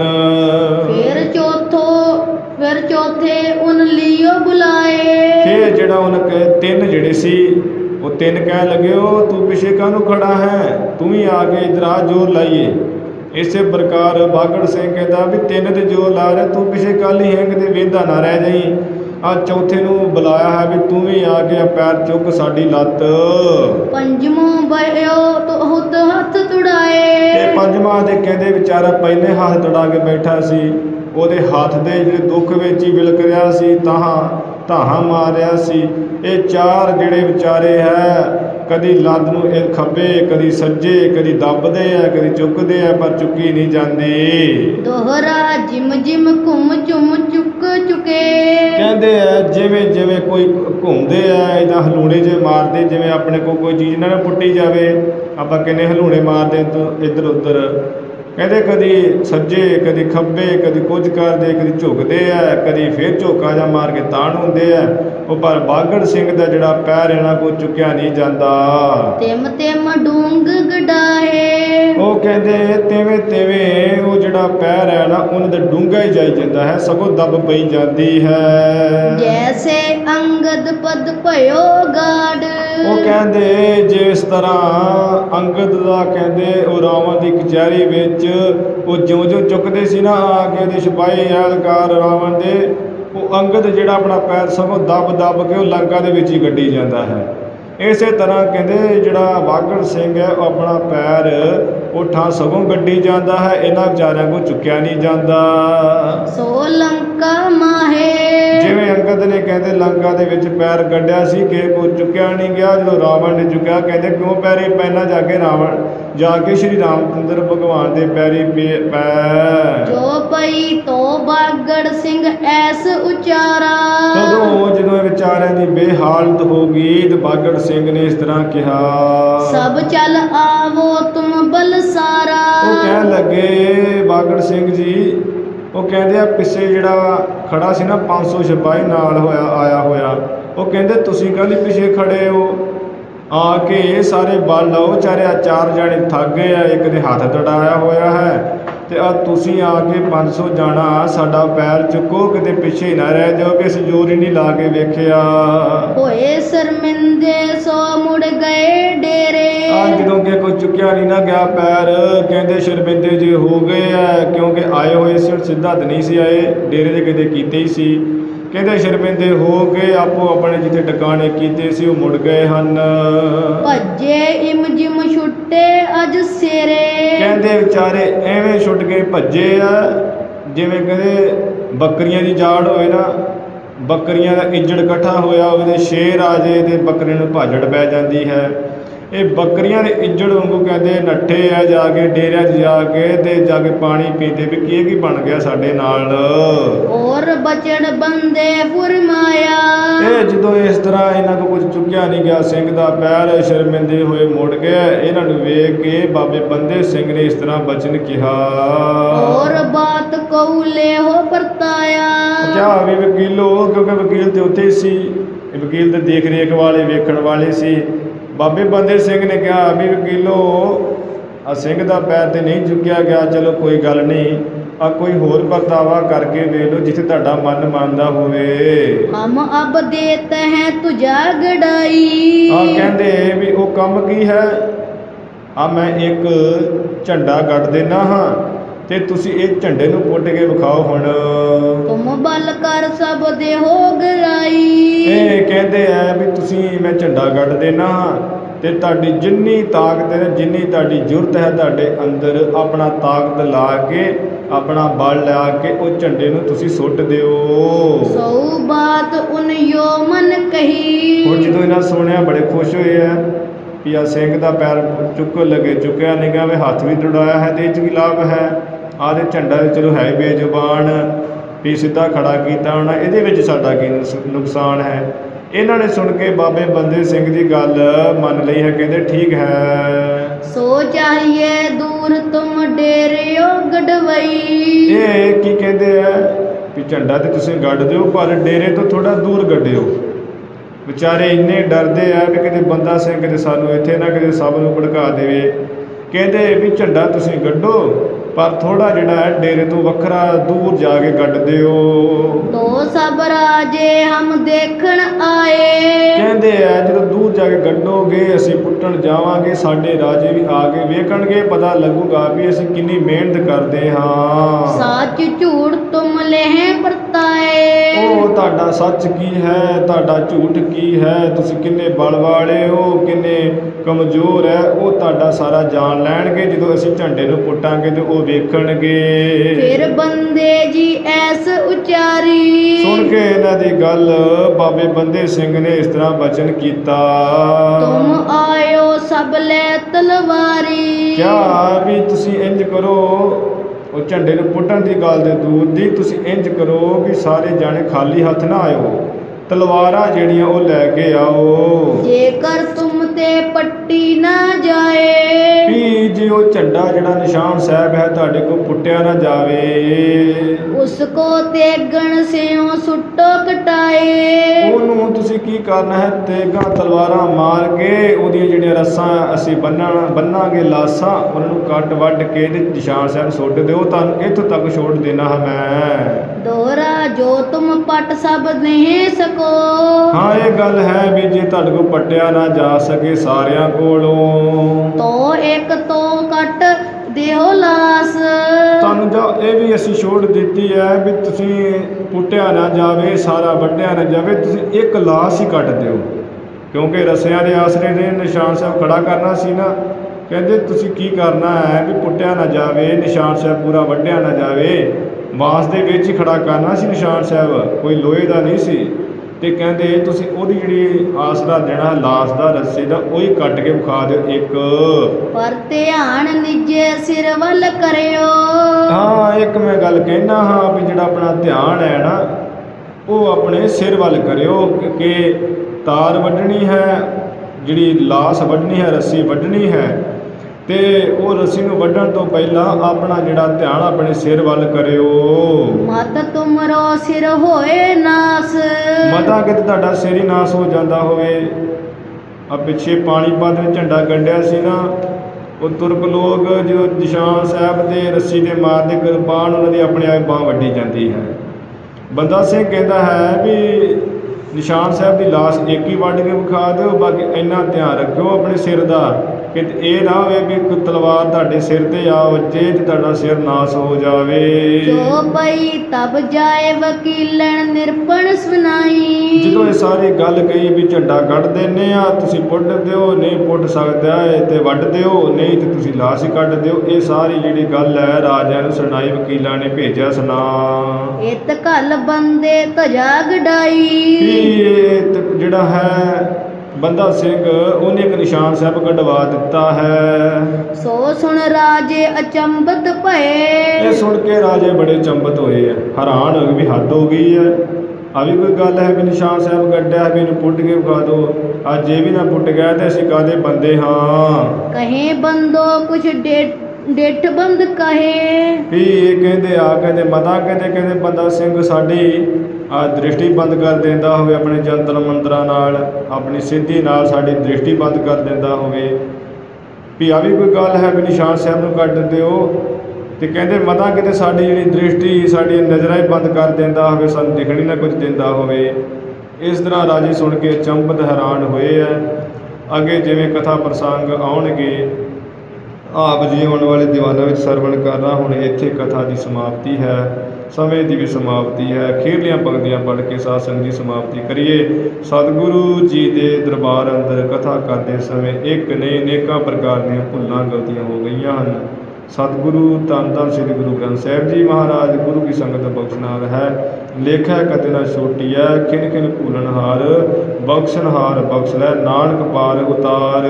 ਫਿਰ ਚੌਥੋ ਫਿਰ ਚੌਥੇ ਉਨ ਲਿਓ ਬੁਲਾਏ। ਫਿਰ ਜਿਹੜਾ ਉਹਨਾਂ ਤਿੰਨ ਜਿਹੜੇ ਸੀ ਉਹ ਤਿੰਨ ਕਹਿਣ ਲੱਗੇ, ਉਹ ਤੂੰ ਪਿੱਛੇ ਕਾਹਨੂੰ ਖੜਾ ਹੈ, ਤੂੰ ਵੀ ਆ ਕੇ ਇਧਰ ਆ, ਜ਼ੋਰ ਲਾਈਏ। ਇਸੇ ਪ੍ਰਕਾਰ ਬਾਗੜ ਸਿੰਘ ਕਹਿੰਦਾ ਵੀ ਤਿੰਨ ਤੇ ਜ਼ੋਰ ਲਾ ਰਿਹਾ, ਤੂੰ ਪਿੱਛੇ ਕੱਲ ਹੀ ਹੈ ਕਿਤੇ ਵੇਂਦਾ ਨਾ ਰਹਿ ਜਾਈ। ਆ ਚੌਥੇ ਨੂੰ ਬੁਲਾਇਆ ਹੈ ਵੀ ਤੂੰ ਵੀ ਆ ਕੇ ਪੈਰ ਚੁੱਕ ਸਾਡੀ ਲੱਤ। ਪੰਜਮੋਂ ਬਇਓ ਤੋ ਹੁਤ ਹੱਥ ਤੁੜਾਏ। ਤੇ ਪੰਜਵਾਂ ਦੇ ਕਹਿੰਦੇ ਵਿਚਾਰਾ ਪਹਿਲੇ ਹੱਥ ਤੁੜਾ ਕੇ ਬੈਠਾ ਸੀ, ਉਹਦੇ ਹੱਥ ਦੇ ਜਿਹੜੇ ਦੁੱਖ ਵਿੱਚ ਹੀ ਵਿਲਕ ਰਿਹਾ ਸੀ, ਤਾਹਾਂ ਧਾਹਾਂ ਮਾਰ ਰਿਹਾ ਸੀ। ਇਹ ਚਾਰ ਜਿਹੜੇ ਵਿਚਾਰੇ ਹੈ ਕਦੀ ਲੱਤ ਨੂੰ ਇਹ ਖੱਬੇ ਕਦੀ ਸੱਜੇ, ਕਦੀ ਦੱਬਦੇ ਆ ਕਦੀ ਚੁੱਕਦੇ ਆ ਪਰ ਚੁੱਕੀ ਨਹੀਂ ਜਾਂਦੀ। ਦੋਹਰਾ ਜਿਮ ਜਿਮ ਘੁੰਮ ਚੁੰਮ ਚੁੱਕ ਚੁਕੇ। ਕਹਿੰਦੇ ਆ ਜਿਵੇਂ ਜਿਵੇਂ ਕੋਈ ਘੁੰਮਦੇ ਆ ਇਦਾਂ ਹਲੂਣੇ ਜੇ ਮਾਰਦੇ, ਜਿਵੇਂ ਆਪਣੇ ਕੋਲ ਕੋਈ ਚੀਜ਼ ਨਾ ਪੁੱਟੀ ਜਾਵੇ, ਆਪਾਂ ਕਿੰਨੇ ਹਲੂਣੇ ਮਾਰਦੇ ਇੱਧਰ ਉੱਧਰ। ਕਹਿੰਦੇ ਕਦੀ ਸੱਜੇ ਕਦੀ ਖੱਬੇ, ਕਦੀ ਕੁਝ ਕਰਦੇ, ਕਦੀ ਝੁਕਦੇ ਆ, ਕਦੀ ਫਿਰ ਝੋਕਾ ਜਾ ਮਾਰ ਕੇ ਤਾਣ ਹੁੰਦੇ ਆ। ਉਹ ਪਰ ਬਾਗੜ ਸਿੰਘ ਦਾ ਜਿਹੜਾ ਪੈਰ ਇਹਨਾਂ ਕੋਲ ਚੁੱਕਿਆ ਨਹੀਂ ਜਾਂਦਾ। ਤਿਮ ਤਿਮ ਡੂੰਗ ਗਡਾਏ। ਉਹ ਕਹਿੰਦੇ ਤਿਵੇਂ ਤਿਵੇਂ ਉਹ ਜਿਹੜਾ ਪੈਰ ਹੈ ਨਾ ਉਹਨਾਂ ਦਾ ਡੂੰਘਾ ਹੀ ਜਾਈ ਜਾਂਦਾ ਹੈ, ਸਗੋਂ ਦੱਬ ਪਈ ਜਾਂਦੀ ਹੈ। ਜੈਸੇ ਅੰਗਦ ਪਦ ਭਇਓ ਗਾੜ। ਉਹ ਕਹਿੰਦੇ ਜਿਸ ਤਰ੍ਹਾਂ ਅੰਗਦ ਦਾ ਕਹਿੰਦੇ ਉਹ ਰਾਵਣ ਦੀ ਕਚਹਿਰੀ ਵਿੱਚ ਉਹ ਜਿਉਂ ਜਿਉਂ ਚੁੱਕਦੇ ਸੀ ਨਾ ਆ ਕੇ ਉਹਦੇ ਸਿਪਾਹੀ ਐਲਕਾਰ ਰਾਵਣ ਦੇ, ਉਹ ਅੰਗਦ ਜਿਹੜਾ ਆਪਣਾ ਪੈਰ ਸਗੋਂ ਦੱਬ ਦੱਬ ਕੇ ਉਹ ਲੰਕਾ ਦੇ ਵਿੱਚ ਹੀ ਗੱਡੀ ਜਾਂਦਾ ਹੈ। ਇਸੇ ਤਰ੍ਹਾਂ ਕਹਿੰਦੇ ਜਿਹੜਾ ਬਾਗੜ ਸਿੰਘ ਹੈ ਉਹ ਆਪਣਾ ਪੈਰ ਉਠਾਂ ਸਗੋਂ ਗੱਡੀ ਜਾਂਦਾ ਹੈ, ਇਹਨਾਂ ਵਿਚਾਰਿਆਂ ਕੋਲ ਚੁੱਕਿਆ ਨਹੀਂ ਜਾਂਦਾ। ਸੋ ਲੰਕਾ ਮਾਹੇ। ਜਿਵੇਂ ਅੰਗਦ ਨੇ ਕਹਿੰਦੇ ਲੰਕਾ ਦੇ ਵਿੱਚ ਪੈਰ ਗੱਡਿਆ ਸੀ ਕਿ ਕੋਈ ਚੁੱਕਿਆ ਨਹੀਂ ਗਿਆ, ਜਦੋਂ ਰਾਵਣ ਨੇ ਚੁੱਕਿਆ ਕਹਿੰਦੇ ਕਿਉਂ ਪੈਰੀ ਪੈਣਾ, ਜਾ ਕੇ ਰਾਵਣ ਜਾ ਕੇ ਸ਼੍ਰੀ ਰਾਮਚੰਦਰ ਭਗਵਾਨ ਦੇ ਪੈਰੀ ਪੈ। ਜੋ ਪਈ ਤੋ ਬਾਗੜ ਸਿੰਘ ਐਸ ਉਚਾਰਾ। ਤਦੋਂ ਜਦੋਂ ਇਹ ਵਿਚਾਰਿਆਂ ਦੀ ਬੇਹਾਲਤ ਹੋ ਗਈ ਤੇ ਬਾਗੜ ਸਿੰਘ ਨੇ ਇਸ ਤਰ੍ਹਾਂ ਕਿਹਾ, ਸਭ ਚੱਲ ਆਵੋ ਤੁਮ ਬਲ ਸਾਰਾ। ਉਹ ਕਹਿਣ ਲੱਗੇ ਬਾਗੜ ਸਿੰਘ ਜੀ, ਉਹ ਕਹਿੰਦੇ ਆ ਪਿੱਛੇ ਜਿਹੜਾ ਖੜਾ ਸੀ ਨਾ ਪੰਜ ਸੌ ਸਿਪਾਹੀ ਨਾਲ ਹੋਇਆ ਆਇਆ ਹੋਇਆ, ਉਹ ਕਹਿੰਦੇ ਤੁਸੀਂ ਕਾਹਲੀ ਪਿੱਛੇ ਖੜੇ ਹੋ, ਆ ਕੇ ਸਾਰੇ ਬਲ ਲਾਓ। ਚਾਰੇ ਚਾਰ ਜਾਣੇ ਥੱਕ ਗਏ ਆ, ਇੱਕ ਦੇ ਹੱਥ ਤੜਾਇਆ ਹੋਇਆ ਹੈ, ਤੇ ਆ ਤੁਸੀਂ ਆ ਕੇ ਪੰਜ ਸੌ ਜਾਣਾ, ਸਾਡਾ ਪੈਰ ਚੁੱਕੋ, ਕਿਤੇ ਪਿੱਛੇ ਨਾ ਰਹਿ ਜਾਓ ਕਿ ਅਸੀਂ ਜ਼ੋਰ ਹੀ ਨਹੀਂ ਲਾ ਕੇ ਵੇਖਿਆ। ਹੋਏ ਸ਼ਰਮਿੰਦੇ ਸੋ ਮੁੜ ਗਏ ਡੇਰੇ। ਆ ਜਦੋਂ ਕਿ ਕੋਈ ਚੁੱਕਿਆ ਨਹੀਂ ਨਾ ਗਿਆ ਪੈਰ, ਕਹਿੰਦੇ ਸ਼ਰਮਿੰਦੇ ਜੇ ਹੋ ਗਏ ਆ, ਕਿਉਂਕਿ ਆਏ ਹੋਏ ਸੀ, ਸਿੱਧਾ ਤਾਂ ਨਹੀਂ ਸੀ ਆਏ, ਡੇਰੇ ਦੇ ਕਿਤੇ ਕੀਤੇ ਹੀ ਸੀ। ਕਹਿੰਦੇ ਸ਼ਰਮਿੰਦੇ ਹੋ ਕੇ ਆਪੋ ਆਪਣੇ ਜਿੱਥੇ ਟਿਕਾਣੇ ਕੀਤੇ ਸੀ ਉਹ ਮੁੜ ਗਏ ਹਨ। ਭੱਜੇ ਇਮ ਜਿਮ ਛੁੱਟੇ ਅਜ ਸੇਰੇ। ਕਹਿੰਦੇ ਵਿਚਾਰੇ ਐਵੇਂ ਛੁੱਟ ਕੇ ਭੱਜੇ ਆ ਜਿਵੇਂ ਕਹਿੰਦੇ ਬੱਕਰੀਆਂ ਦੀ ਜਾੜ ਹੋਏ ਨਾ, ਬੱਕਰੀਆਂ ਦਾ ਇੱਜੜ ਇਕੱਠਾ ਹੋਇਆ ਹੋਵੇ ਤੇ ਸ਼ੇਰ ਆ ਜਾਏ ਤੇ ਬੱਕਰੀ ਨੂੰ ਭਾਜੜ ਪੈ ਜਾਂਦੀ ਹੈ। ਇਹ ਬੱਕਰੀਆਂ ਦੇ ਇੱਜੜ ਵਾਂਗੂ ਕਹਿੰਦੇ ਨੱਠੇ ਆ ਜਾ ਕੇ ਡੇਰਿਆਂ 'ਚ ਜਾ ਕੇ ਤੇ ਜਾ ਕੇ ਪਾਣੀ ਪੀਂਦੇ ਵੀ ਕੀ ਕੀ ਬਣ ਗਿਆ ਸਾਡੇ ਨਾਲ। ਔਰ ਬਚੜ ਬੰਦੇ ਫੁਰਮਾਇਆ। ਇਹ ਜਦੋਂ ਇਸ ਤਰ੍ਹਾਂ ਇਹਨਾਂ ਕੋਲ ਕੁਝ ਚੁੱਕਿਆ ਨਹੀਂ ਗਿਆ, ਸਿੰਘ ਦਾ ਪੈਰ, ਸ਼ਰਮਿੰਦੇ ਹੋਏ ਮੁੜ ਗਏ। ਇਹਨਾਂ ਨੂੰ ਵੇਖ ਕੇ ਬਾਬੇ ਬੰਦੇ ਸਿੰਘ ਨੇ ਇਸ ਤਰ੍ਹਾਂ ਬਚਨ ਕਿਹਾ। ਔਰ ਬਾਤ ਕਉਲੇ ਹੋ ਪਰਤਾਇਆ। ਕਿਹਾ ਵੀ ਵਕੀਲੋ, ਕਿਉਂਕਿ ਵਕੀਲ ਤੇ ਉੱਥੇ ਸੀ, ਵਕੀਲ ਤੇ ਦੇਖ ਰੇਖ ਵਾਲੇ ਵੇਖਣ ਵਾਲੇ ਸੀ। ਬਾਬੇ ਬੰਦੇ ਸਿੰਘ ਨੇ ਕਿਹਾ ਵੀ ਵਕੀਲੋ, ਆ ਸਿੰਘ ਦਾ ਪੈਰ ਤੇ ਨਹੀਂ ਚੁੱਕਿਆ ਗਿਆ, ਚਲੋ ਕੋਈ ਗੱਲ ਨਹੀਂ, ਆ ਕੋਈ ਹੋਰ ਪਰਤਾਵਾ ਕਰਕੇ ਵੇਖ ਲਓ ਜਿੱਥੇ ਤੁਹਾਡਾ ਮਨ ਮੰਨਦਾ ਹੋਵੇ। ਹਮ ਅਬ ਦੇਤੇ ਹੈ ਤੁਝਾ ਗੜਾਈ। ਆ ਕਹਿੰਦੇ ਵੀ ਉਹ ਕੰਮ ਕੀ ਹੈ? ਆ ਮੈਂ ਇੱਕ ਝੰਡਾ ਗੱਡ ਦੇਣਾ ਹਾਂ ਤੇ ਤੁਸੀਂ ਇਹ ਝੰਡੇ ਨੂੰ ਪੁੱਟ ਕੇ ਵਿਖਾਓ ਹੁਣ। ਤੁਮ ਬਲ ਕਰ ਸਭ ਦੇ ਹੋ ਗਰਾਈ। ਇਹ ਕਹਿੰਦੇ ਆ ਵੀ ਤੁਸੀਂ, ਮੈਂ ਝੰਡਾ ਗੱਡ ਦੇਣਾ ਤੇ ਤੁਹਾਡੀ ਜਿੰਨੀ ਤਾਕਤ ਹੈ, ਜਿੰਨੀ ਤੁਹਾਡੀ ਜ਼ਰੂਰਤ ਹੈ ਤੁਹਾਡੇ ਅੰਦਰ, ਆਪਣਾ ਤਾਕਤ ਲਾ ਕੇ, ਆਪਣਾ ਬਲ ਲਾ ਕੇ ਉਹ ਝੰਡੇ ਨੂੰ ਤੁਸੀਂ ਸੁੱਟ ਦਿਓ। ਸੌ ਬਾਤ ਉਨ ਯੋ ਮਨ ਕਹੀ। ਹੁਣ ਜਦੋਂ ਇਹਨਾਂ ਸੁਣਿਆ ਬੜੇ ਖੁਸ਼ ਹੋਏ ਆ ਵੀ ਆ ਸਿੰਘ ਦਾ ਪੈਰ ਚੁੱਕਣ ਲੱਗੇ, ਚੁੱਕਿਆ ਨਹੀਂ ਗਾ, ਵੀ ਹੱਥ ਵੀ ਦੌੜਾਇਆ ਹੈ ਤੇ ਇਹ 'ਚ ਵੀ ਲਾਭ ਹੈ। ਆਹ ਦੇ ਝੰਡਾ ਤੇ ਚਲੋ ਹੈ ਬੇਜ਼ੁਬਾਨ, ਵੀ ਸਿੱਧਾ ਖੜਾ ਕੀਤਾ ਹੋਣਾ, ਇਹਦੇ ਵਿੱਚ ਸਾਡਾ ਕੀ ਨੁਕਸਾਨ ਹੈ? ਇਹਨਾਂ ਨੇ ਸੁਣ ਕੇ ਬਾਬੇ ਬੰਦੇ ਸਿੰਘ ਦੀ ਗੱਲ ਮੰਨ ਲਈ ਹੈ। ਕਹਿੰਦੇ ਠੀਕ ਹੈ। ਸੋ ਚਾਹੀਏ ਦੂਰ ਤੁਮ ਡੇਰਿਓ ਗੜਵਈ। ਇਹ ਕੀ ਕਹਿੰਦੇ ਆ ਵੀ ਝੰਡਾ ਤੇ ਤੁਸੀਂ ਗੱਡ ਦਿਓ, ਪਰ ਡੇਰੇ ਤੋਂ ਥੋੜਾ ਦੂਰ ਗੱਡਿਓ। ਵਿਚਾਰੇ ਇੰਨੇ ਡਰਦੇ ਆ ਵੀ ਕਿਤੇ ਬੰਦਾ ਸਿੰਘ ਕਿਤੇ ਸਾਨੂੰ ਇੱਥੇ ਨਾ ਕਿਤੇ ਸਭ ਨੂੰ ਭੜਕਾ ਦੇਵੇ। ਕਹਿੰਦੇ ਵੀ ਝੰਡਾ ਤੁਸੀਂ ਗੱਡੋ, ਪਰ ਥੋੜਾ ਜਿਹੜਾ ਹੈ ਡੇਰੇ ਤੋਂ ਵੱਖਰਾ ਦੂਰ ਜਾ ਕੇ ਗੱਡ ਦਿਓ। ਤੋ ਸਭ ਰਾਜੇ ਹਮ ਦੇਖਣ ਆਏ। ਕਹਿੰਦੇ ਆ ਜਦੋਂ ਦੂਰ ਜਾ ਕੇ ਗੱਡੋਗੇ, ਅਸੀਂ ਪੁੱਟਣ ਜਾਵਾਂਗੇ, ਸਾਡੇ ਰਾਜੇ ਵੀ ਆ ਕੇ ਵੇਖਣਗੇ, ਪਤਾ ਲੱਗੂਗਾ ਵੀ ਅਸੀਂ ਕਿੰਨੀ ਮਿਹਨਤ ਕਰਦੇ ਹਾਂ। ਸੱਚ ਝੂਠ ਤੁਮ ਲਹਿ ਪਰਤਾਏ। ਉਹ ਤੁਹਾਡਾ ਸੱਚ ਕੀ ਹੈ, ਤੁਹਾਡਾ ਝੂਠ ਕੀ ਹੈ, ਤੁਸੀਂ ਕਿੰਨੇ ਬਲ ਵਾਲੇ ਹੋ, ਕਿੰਨੇ ਕਮਜ਼ੋਰ ਹੈ, ਉਹ ਤੁਹਾਡਾ ਸਾਰਾ ਜਾਣ ਲੈਣਗੇ ਜਦੋਂ ਅਸੀਂ ਝੰਡੇ ਨੂੰ ਪੁੱਟਾਂਗੇ ਤੇ ਉਹ ਵੇਖਣਗੇ। ਫਿਰ ਬੰਦੇ ਜੀ ਐਸ ਉਚਾਰੀ। ਸੁਣ ਕੇ ਇਹਨਾਂ ਦੀ ਗੱਲ ਬਾਬੇ ਬੰਦੇ ਸਿੰਘ ਨੇ ਇਸ ਤਰ੍ਹਾਂ ਬਚਨ ਕੀਤਾ। ਤੁਮ ਆਇਓ ਸਭ ਲੈ ਤਲਵਾਰੀ। ਕਿਹਾ ਵੀ ਤੁਸੀਂ ਇੰਜ ਕਰੋ, ਉਹ ਝੰਡੇ ਨੂੰ ਪੁੱਟਣ ਦੀ ਗੱਲ ਦੇ ਦੂਰ ਦੀ, ਤੁਸੀਂ ਇੰਜ ਕਰੋ ਵੀ ਸਾਰੇ ਜਾਣੇ ਖਾਲੀ ਹੱਥ ਨਾ ਆਇਓ, ਤਲਵਾਰਾਂ ਜਿਹੜੀਆਂ ਉਹ ਲੈ ਕੇ ਆਓ। ਜੇਕਰ ਤੁਮ ਤੇ ਪੱਟੀ ਨਾ ਜਾਏ। ਵੀ ਜੇ ਉਹ ਝੰਡਾ ਜਿਹੜਾ ਨਿਸ਼ਾਨ ਸਾਹਿਬ ਹੈ ਤੁਹਾਡੇ ਕੋਲ ਪੁੱਟਿਆ ਨਾ ਜਾਵੇ, ਉਸ ਕੋ ਤੇਗਣ ਸਿਓ ਸੁੱਟੋ ਕਟਾਏ। ਉਹਨੂੰ ਤੁਸੀਂ ਕੀ ਕਰਨਾ ਹੈ, ਤੇਗਾਂ ਤਲਵਾਰਾਂ ਮਾਰ ਕੇ ਉਹਦੀਆਂ ਜਿਹੜੀਆਂ ਰੱਸਾਂ ਅਸੀਂ ਬੰਨਣ ਬੰਨਾਂਗੇ, ਲਾਸਾਂ, ਉਹਨਾਂ ਨੂੰ ਕੱਟ ਵੱਢ ਕੇ ਤੇ ਨਿਸ਼ਾਨ ਸਾਹਿਬ ਸੁੱਟ ਦਿਓ। ਤੁਹਾਨੂੰ ਇੱਥੋਂ ਤੱਕ ਛੋੜ ਦੇਣਾ ਹੈ ਮੈਂ। ਦੋਹਰਾ ਜੋ ਤੁਮ ਪਟ ਸਭ ਨਹੀਂ ਸਕੋ। ਹਾਂ ਇਹ ਗੱਲ ਹੈ ਵੀ ਜੇ ਤੁਹਾਡੇ ਕੋਲ ਪੱਟਿਆ ਨਾ ਜਾ ਸਕੇ ਸਾਰਿਆਂ ਕੋਲੋਂ, ਤੋ ਇੱਕ ਤੋਂ ਕੱਟ ਦਿਓ ਲਾਸ। ਤੁਹਾਨੂੰ ਜਾ ਇਹ ਵੀ ਅਸੀਂ ਛੋੜ ਦਿੱਤੀ ਹੈ ਵੀ ਤੁਸੀਂ ਪੁੱਟਿਆ ਨਾ ਜਾਵੇ, ਸਾਰਾ ਵੱਢਿਆ ਨਾ ਜਾਵੇ, ਤੁਸੀਂ ਇੱਕ ਲਾਸ ਹੀ ਕੱਟ ਦਿਓ, ਕਿਉਂਕਿ ਰਸਿਆਂ ਦੇ ਆਸਰੇ ਦੇ ਨਿਸ਼ਾਨ ਸਾਹਿਬ ਖੜਾ ਕਰਨਾ ਸੀ ਨਾ। ਕਹਿੰਦੇ ਤੁਸੀਂ ਕੀ ਕਰਨਾ ਹੈ ਵੀ ਪੁੱਟਿਆ ਨਾ ਜਾਵੇ, ਨਿਸ਼ਾਨ ਸਾਹਿਬ ਪੂਰਾ ਵੱਢਿਆ ਨਾ ਜਾਵੇ, ਬਾਂਸ ਦੇ ਵਿੱਚ ਹੀ ਖੜਾ ਕਰਨਾ ਸੀ ਨਿਸ਼ਾਨ ਸਾਹਿਬ, ਕੋਈ ਲੋਹੇ ਦਾ ਨਹੀਂ ਸੀ। ਤੇ ਕਹਿੰਦੇ ਤੁਸੀਂ ਉਹਦੀ ਜਿਹੜੀ ਆਸਰਾ ਦੇਣਾ ਲਾਸ ਦਾ, ਰੱਸੇ ਦਾ, ਉਹੀ ਕੱਟ ਕੇ ਵਿਖਾ ਦਿਓ ਇੱਕ। ਪਰ ਧਿਆਨ ਨਿਜੇ ਸਿਰ ਵੱਲ ਕਰਿਓ। ਹਾਂ ਇੱਕ ਮੈਂ ਗੱਲ ਕਹਿਣਾ ਹਾਂ ਵੀ ਜਿਹੜਾ ਆਪਣਾ ਧਿਆਨ ਹੈ ਨਾ ਉਹ ਆਪਣੇ ਸਿਰ ਵੱਲ ਕਰਿਓ, ਕਿ ਤਾਰ ਵੱਢਣੀ ਹੈ, ਜਿਹੜੀ ਲਾਸ ਵੱਢਣੀ ਹੈ, ਰੱਸੀ ਵੱਢਣੀ ਹੈ, ਤੇ ਉਹ ਰੱਸੀ ਨੂੰ ਵੱਢਣ ਤੋਂ ਪਹਿਲਾਂ ਆਪਣਾ ਜਿਹੜਾ ਧਿਆਨ ਆਪਣੇ ਸਿਰ ਵੱਲ ਕਰਿਓ। ਮਤ ਤੁਮਰੋ ਸਿਰ ਹੋਏ ਨਾਸ। ਮਤਾ ਕਿਤੇ ਤੁਹਾਡਾ ਸਿਰ ਹੀ ਨਾਸ ਹੋ ਜਾਂਦਾ ਹੋਵੇ। ਆ ਪਿੱਛੇ ਪਾਣੀਪਤ ਵਿੱਚ ਝੰਡਾ ਗੰਢਿਆ ਸੀ ਨਾ, ਉਹ ਤੁਰਕ ਲੋਕ ਜਦੋਂ ਨਿਸ਼ਾਨ ਸਾਹਿਬ ਦੇ ਰੱਸੀ ਦੇ ਮਾਰਦੇ ਕਿਰਪਾਨ ਉਹਨਾਂ ਦੀ ਆਪਣੇ ਆਪ ਬਾਂਹ ਵੱਢੀ ਜਾਂਦੀ ਹੈ। ਬੰਦਾ ਸਿੰਘ ਕਹਿੰਦਾ ਹੈ ਵੀ ਨਿਸ਼ਾਨ ਸਾਹਿਬ ਦੀ ਲਾਸ਼ ਇੱਕ ਹੀ ਵੱਢ ਕੇ ਵਿਖਾ ਦਿਓ, ਬਾਕੀ ਇੰਨਾ ਧਿਆਨ ਰੱਖਿਓ ਆਪਣੇ ਸਿਰ ਦਾ ਕਿ ਇਹ ਨਾ ਹੋਵੇ ਵੀ ਕੋਈ ਤਲਵਾਰ ਤੁਹਾਡੇ ਸਿਰ ਤੇ ਆ ਵੱਜੇ ਤੇ ਤੁਹਾਡਾ ਸਿਰ ਨਾਸ ਹੋ ਜਾਵੇ। ਜੋ ਪਈ ਤਬ ਜਾਏ ਵਕੀਲਣ ਨਿਰਪਣ ਸੁਨਾਈ। ਜਦੋਂ ਇਹ ਸਾਰੀ ਗੱਲ ਕਹੀ ਵੀ ਝੰਡਾ ਕੱਢ ਦਿੰਦੇ ਆ, ਤੁਸੀਂ ਪੁੱਟ ਦਿਓ, ਨਹੀਂ ਪੁੱਟ ਸਕਦਾ ਤੇ ਵੱਢ ਦਿਓ, ਨਹੀਂ ਤੇ ਤੁਸੀਂ ਲਾਸ਼ ਹੀ ਕੱਢ ਦਿਓ। ਇਹ ਸਾਰੀ ਜਿਹੜੀ ਗੱਲ ਹੈ ਰਾਜਿਆਂ ਨੂੰ ਸੁਣਾਈ, ਵਕੀਲਾਂ ਨੇ ਭੇਜਿਆ ਸੁਣਾ। ਇਤ ਘਲ ਬੰਦੇ ਧਜਾ ਗਡਾਈ। ਇਹ ਜਿਹੜਾ ਹੈ ਬੰਦਾ ਸਿੰਘ ਉਹਨੇ ਇੱਕ ਨਿਸ਼ਾਨ ਸਾਹਿਬ ਕਢਵਾ ਦਿੱਤਾ ਹੈ। ਸੋ ਸੁਣ ਰਾਜੇ ਅਚੰਭਤ ਭਏ। ਇਹ ਸੁਣ ਕੇ ਰਾਜੇ ਬੜੇ ਚੰਬਤ ਹੋਏ ਆ, ਹੈਰਾਨ ਹੋ ਗਏ ਵੀ ਹੱਦ ਹੋ ਗਈ ਹੈ। ਆ ਵੀ ਕੋਈ ਗੱਲ ਹੈ ਵੀ ਨਿਸ਼ਾਨ ਸਾਹਿਬ ਕੱਢਿਆ ਵੀ ਇਹਨੂੰ ਪੁੱਟ ਕੇ ਵਿਖਾ ਦਿਓ, ਅੱਜ ਇਹ ਵੀ ਨਾ ਪੁੱਟ ਗਿਆ ਤੇ ਅਸੀਂ ਕਾਹਦੇ ਬੰਦੇ ਹਾਂ। ਕਹੇ ਬੰਦੋ ਕੁਛ ਡੇਟ ਡਿੱਠ ਬੰਦ ਕਹੇ। ਵੀ ਇਹ ਕਹਿੰਦੇ ਆ ਕਹਿੰਦੇ ਮਤਾ ਕਹਿੰਦੇ ਕਹਿੰਦੇ ਬੰਦਾ ਸਿੰਘ ਸਾਡੀ ਆ ਦ੍ਰਿਸ਼ਟੀ ਬੰਦ ਕਰ ਦਿੰਦਾ ਹੋਵੇ, ਆਪਣੇ ਜੰਤਰ ਮੰਤਰਾਂ ਨਾਲ ਆਪਣੀ ਸਿੱਧੀ ਨਾਲ ਸਾਡੀ ਦ੍ਰਿਸ਼ਟੀ ਬੰਦ ਕਰ ਦਿੰਦਾ ਹੋਵੇ। ਵੀ ਆ ਵੀ ਕੋਈ ਗੱਲ ਹੈ ਵੀ ਨਿਸ਼ਾਨ ਸਾਹਿਬ ਨੂੰ ਕੱਢ ਦਿਓ ਤੇ ਕਹਿੰਦੇ ਮਤਾ ਕਿਤੇ ਸਾਡੀ ਜਿਹੜੀ ਦ੍ਰਿਸ਼ਟੀ ਸਾਡੀ ਨਜ਼ਰਾਂ ਹੀ ਬੰਦ ਕਰ ਦਿੰਦਾ ਹੋਵੇ, ਸਾਨੂੰ ਦਿਖਣੀ ਨਾ ਕੁਝ ਦਿੰਦਾ ਹੋਵੇ। ਇਸ ਤਰ੍ਹਾਂ ਰਾਜੇ ਸੁਣ ਕੇ ਚੰਬਤ ਹੈਰਾਨ ਹੋਏ ਆ। ਅੱਗੇ ਜਿਵੇਂ ਕਥਾ ਪ੍ਰਸੰਗ ਆਉਣਗੇ ਆਪ ਜੀ ਆਉਣ ਵਾਲੇ ਦੀਵਾਨਾਂ ਵਿੱਚ ਸਰਵਣ ਕਰਨਾ। ਹੁਣ ਇੱਥੇ ਕਥਾ ਦੀ ਸਮਾਪਤੀ ਹੈ, ਸਮੇਂ ਦੀ ਵੀ ਸਮਾਪਤੀ ਹੈ। ਅਖੀਰਲੀਆਂ ਪੰਕਤੀਆਂ ਪੜ੍ਹ ਕੇ ਸਾਧ ਸੰਗਤ ਦੀ ਸਮਾਪਤੀ ਕਰੀਏ। ਸਤਿਗੁਰੂ ਜੀ ਦੇ ਦਰਬਾਰ ਅੰਦਰ ਕਥਾ ਕਰਦੇ ਸਮੇਂ ਇੱਕ ਨਹੀਂ ਅਨੇਕਾਂ ਪ੍ਰਕਾਰ ਦੀਆਂ ਭੁੱਲਾਂ ਗਲਤੀਆਂ ਹੋ ਗਈਆਂ ਹਨ। ਸਤਿਗੁਰੂ ਧੰਨ ਧੰਨ ਸ੍ਰੀ ਗੁਰੂ ਗ੍ਰੰਥ ਸਾਹਿਬ ਜੀ ਮਹਾਰਾਜ ਗੁਰੂ ਕੀ ਸੰਗਤ ਬਖਸ਼ਨਾਰ ਹੈ। ਲੇਖਾ ਕਤੇ ਨਾ ਛੋਟੀ ਹੈ, ਖਿਨ ਖਿਨ ਭੂਲਨਹਾਰ ਬਖਸ਼ਨਹਾਰ ਬਖਸ਼ ਲੈ ਨਾਨਕ ਪਾਰ ਉਤਾਰ।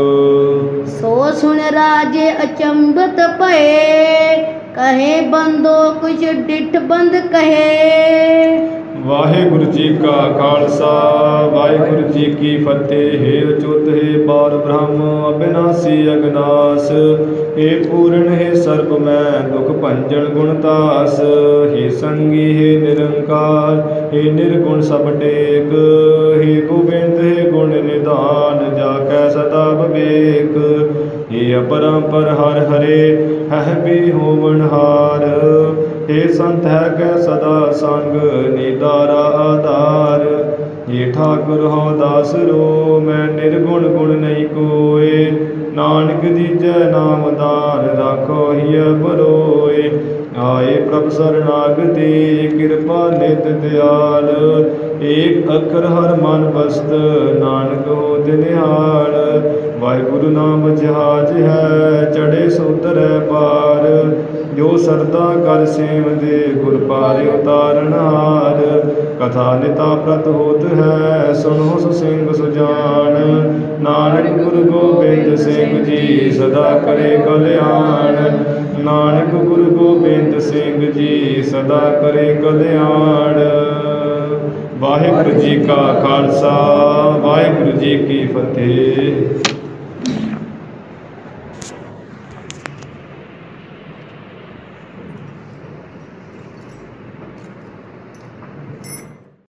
ਸੋ ਸੁਣ ਰਾਜੇ ਅਚੰਭਤ ਭਏ। ਕਹੇ ਬੰਦੋ ਕੁਛ ਡਿੱਠ ਬੰਦ ਕਹੇ। ਵਾਹਿਗੁਰੂ ਜੀ ਕਾ ਖਾਲਸਾ ਵਾਹਿਗੁਰੂ ਜੀ ਕੀ ਫਤਿਹ। ਹੇ ਅਚੁੱਤ ਹੈ ਪਾਰ ਬ੍ਰਹਮ ਅਬਿਨਾਸੀ ਅਗਨਾਸ। ਹੇ ਪੂਰਨ ਹੈ ਸਰਬ ਮੈਂ ਦੁਖ ਭੰਜਨ ਗੁਣਤਾਸ। ਹੇ ਸੰਗੀ ਹੈ ਨਿਰੰਕਾਰ ਹੇ ਨਿਰਗੁਣ ਸਭ ਟੇਕ। ਹੇ ਗੋਬਿੰਦ ਹੈ ਗੁਣ ਨਿਧਾਨ ਜਾ ਕੈ ਸਦਾ ਵਿਵੇਕ। ਹੇ ਅਪਰੰਪਰ ਹਰ ਹਰੇ ਹੈ ਵੀ ਹੋਵਨ ਹਾਰ। ਹੇ ਸੰਤ ਹੈ ਕੈ ਸਦਾ ਸੰਗ ਨਿਦਾਰਾ ਆਧਾਰ। ਹੇ ਠਾਕੁਰ ਹਉ ਦਾਸ रो ਮੈਂ ਨਿਰਗੁਣ ਗੁਣ ਨਹੀਂ ਕੋਏ। ਨਾਨਕ ਦੀਜੈ ਨਾਮ ਦਾਨ ਰਾਖੋ ਹਿਯ ਬਰੋਏ। ਆਏ ਪ੍ਰਭ ਸਰਨਾਗਤੀ ਕਿਰਪਾ ਨਿਤ ਦਿਆਲ। ਏਕ ਅੱਖਰ ਹਰ ਮਨ ਬਸਤ ਨਾਨਕ ਹੋਤ ਨਿਹਾਲ। ਵਾਹਿਗੁਰੂ ਨਾਮ ਜਹਾਜ ਹੈ ਚੜ੍ਹੇ ਸੋ ਉਤਰੈ ਪਾਰ। ਜੋ ਸਰਦਾ ਕਰ ਸੇਵਦੇ ਗੁਰ ਪਾਰਿ ਉਤਾਰਨਹਾਰ। ਕਥਾ ਨਿਤਾ ਪ੍ਰਤ ਹੋਤ ਹੈ ਸੁਣੋ ਸੁ ਸਿੰਘ ਸੁਜਾਨ। ਨਾਨਕ ਗੁਰੂ ਗੋਬਿੰਦ ਸਿੰਘ ਜੀ ਸਦਾ ਕਰੇ ਕਲਿਆਣ। ਨਾਨਕ ਗੁਰੂ ਗੋਬਿੰਦ ਸਿੰਘ ਜੀ ਸਦਾ ਕਰੇ ਕਲਿਆਣ। ਵਾਹਿਗੁਰੂ ਜੀ ਕਾ ਖਾਲਸਾ ਵਾਹਿਗੁਰੂ ਜੀ ਕੀ ਫਤਿਹ।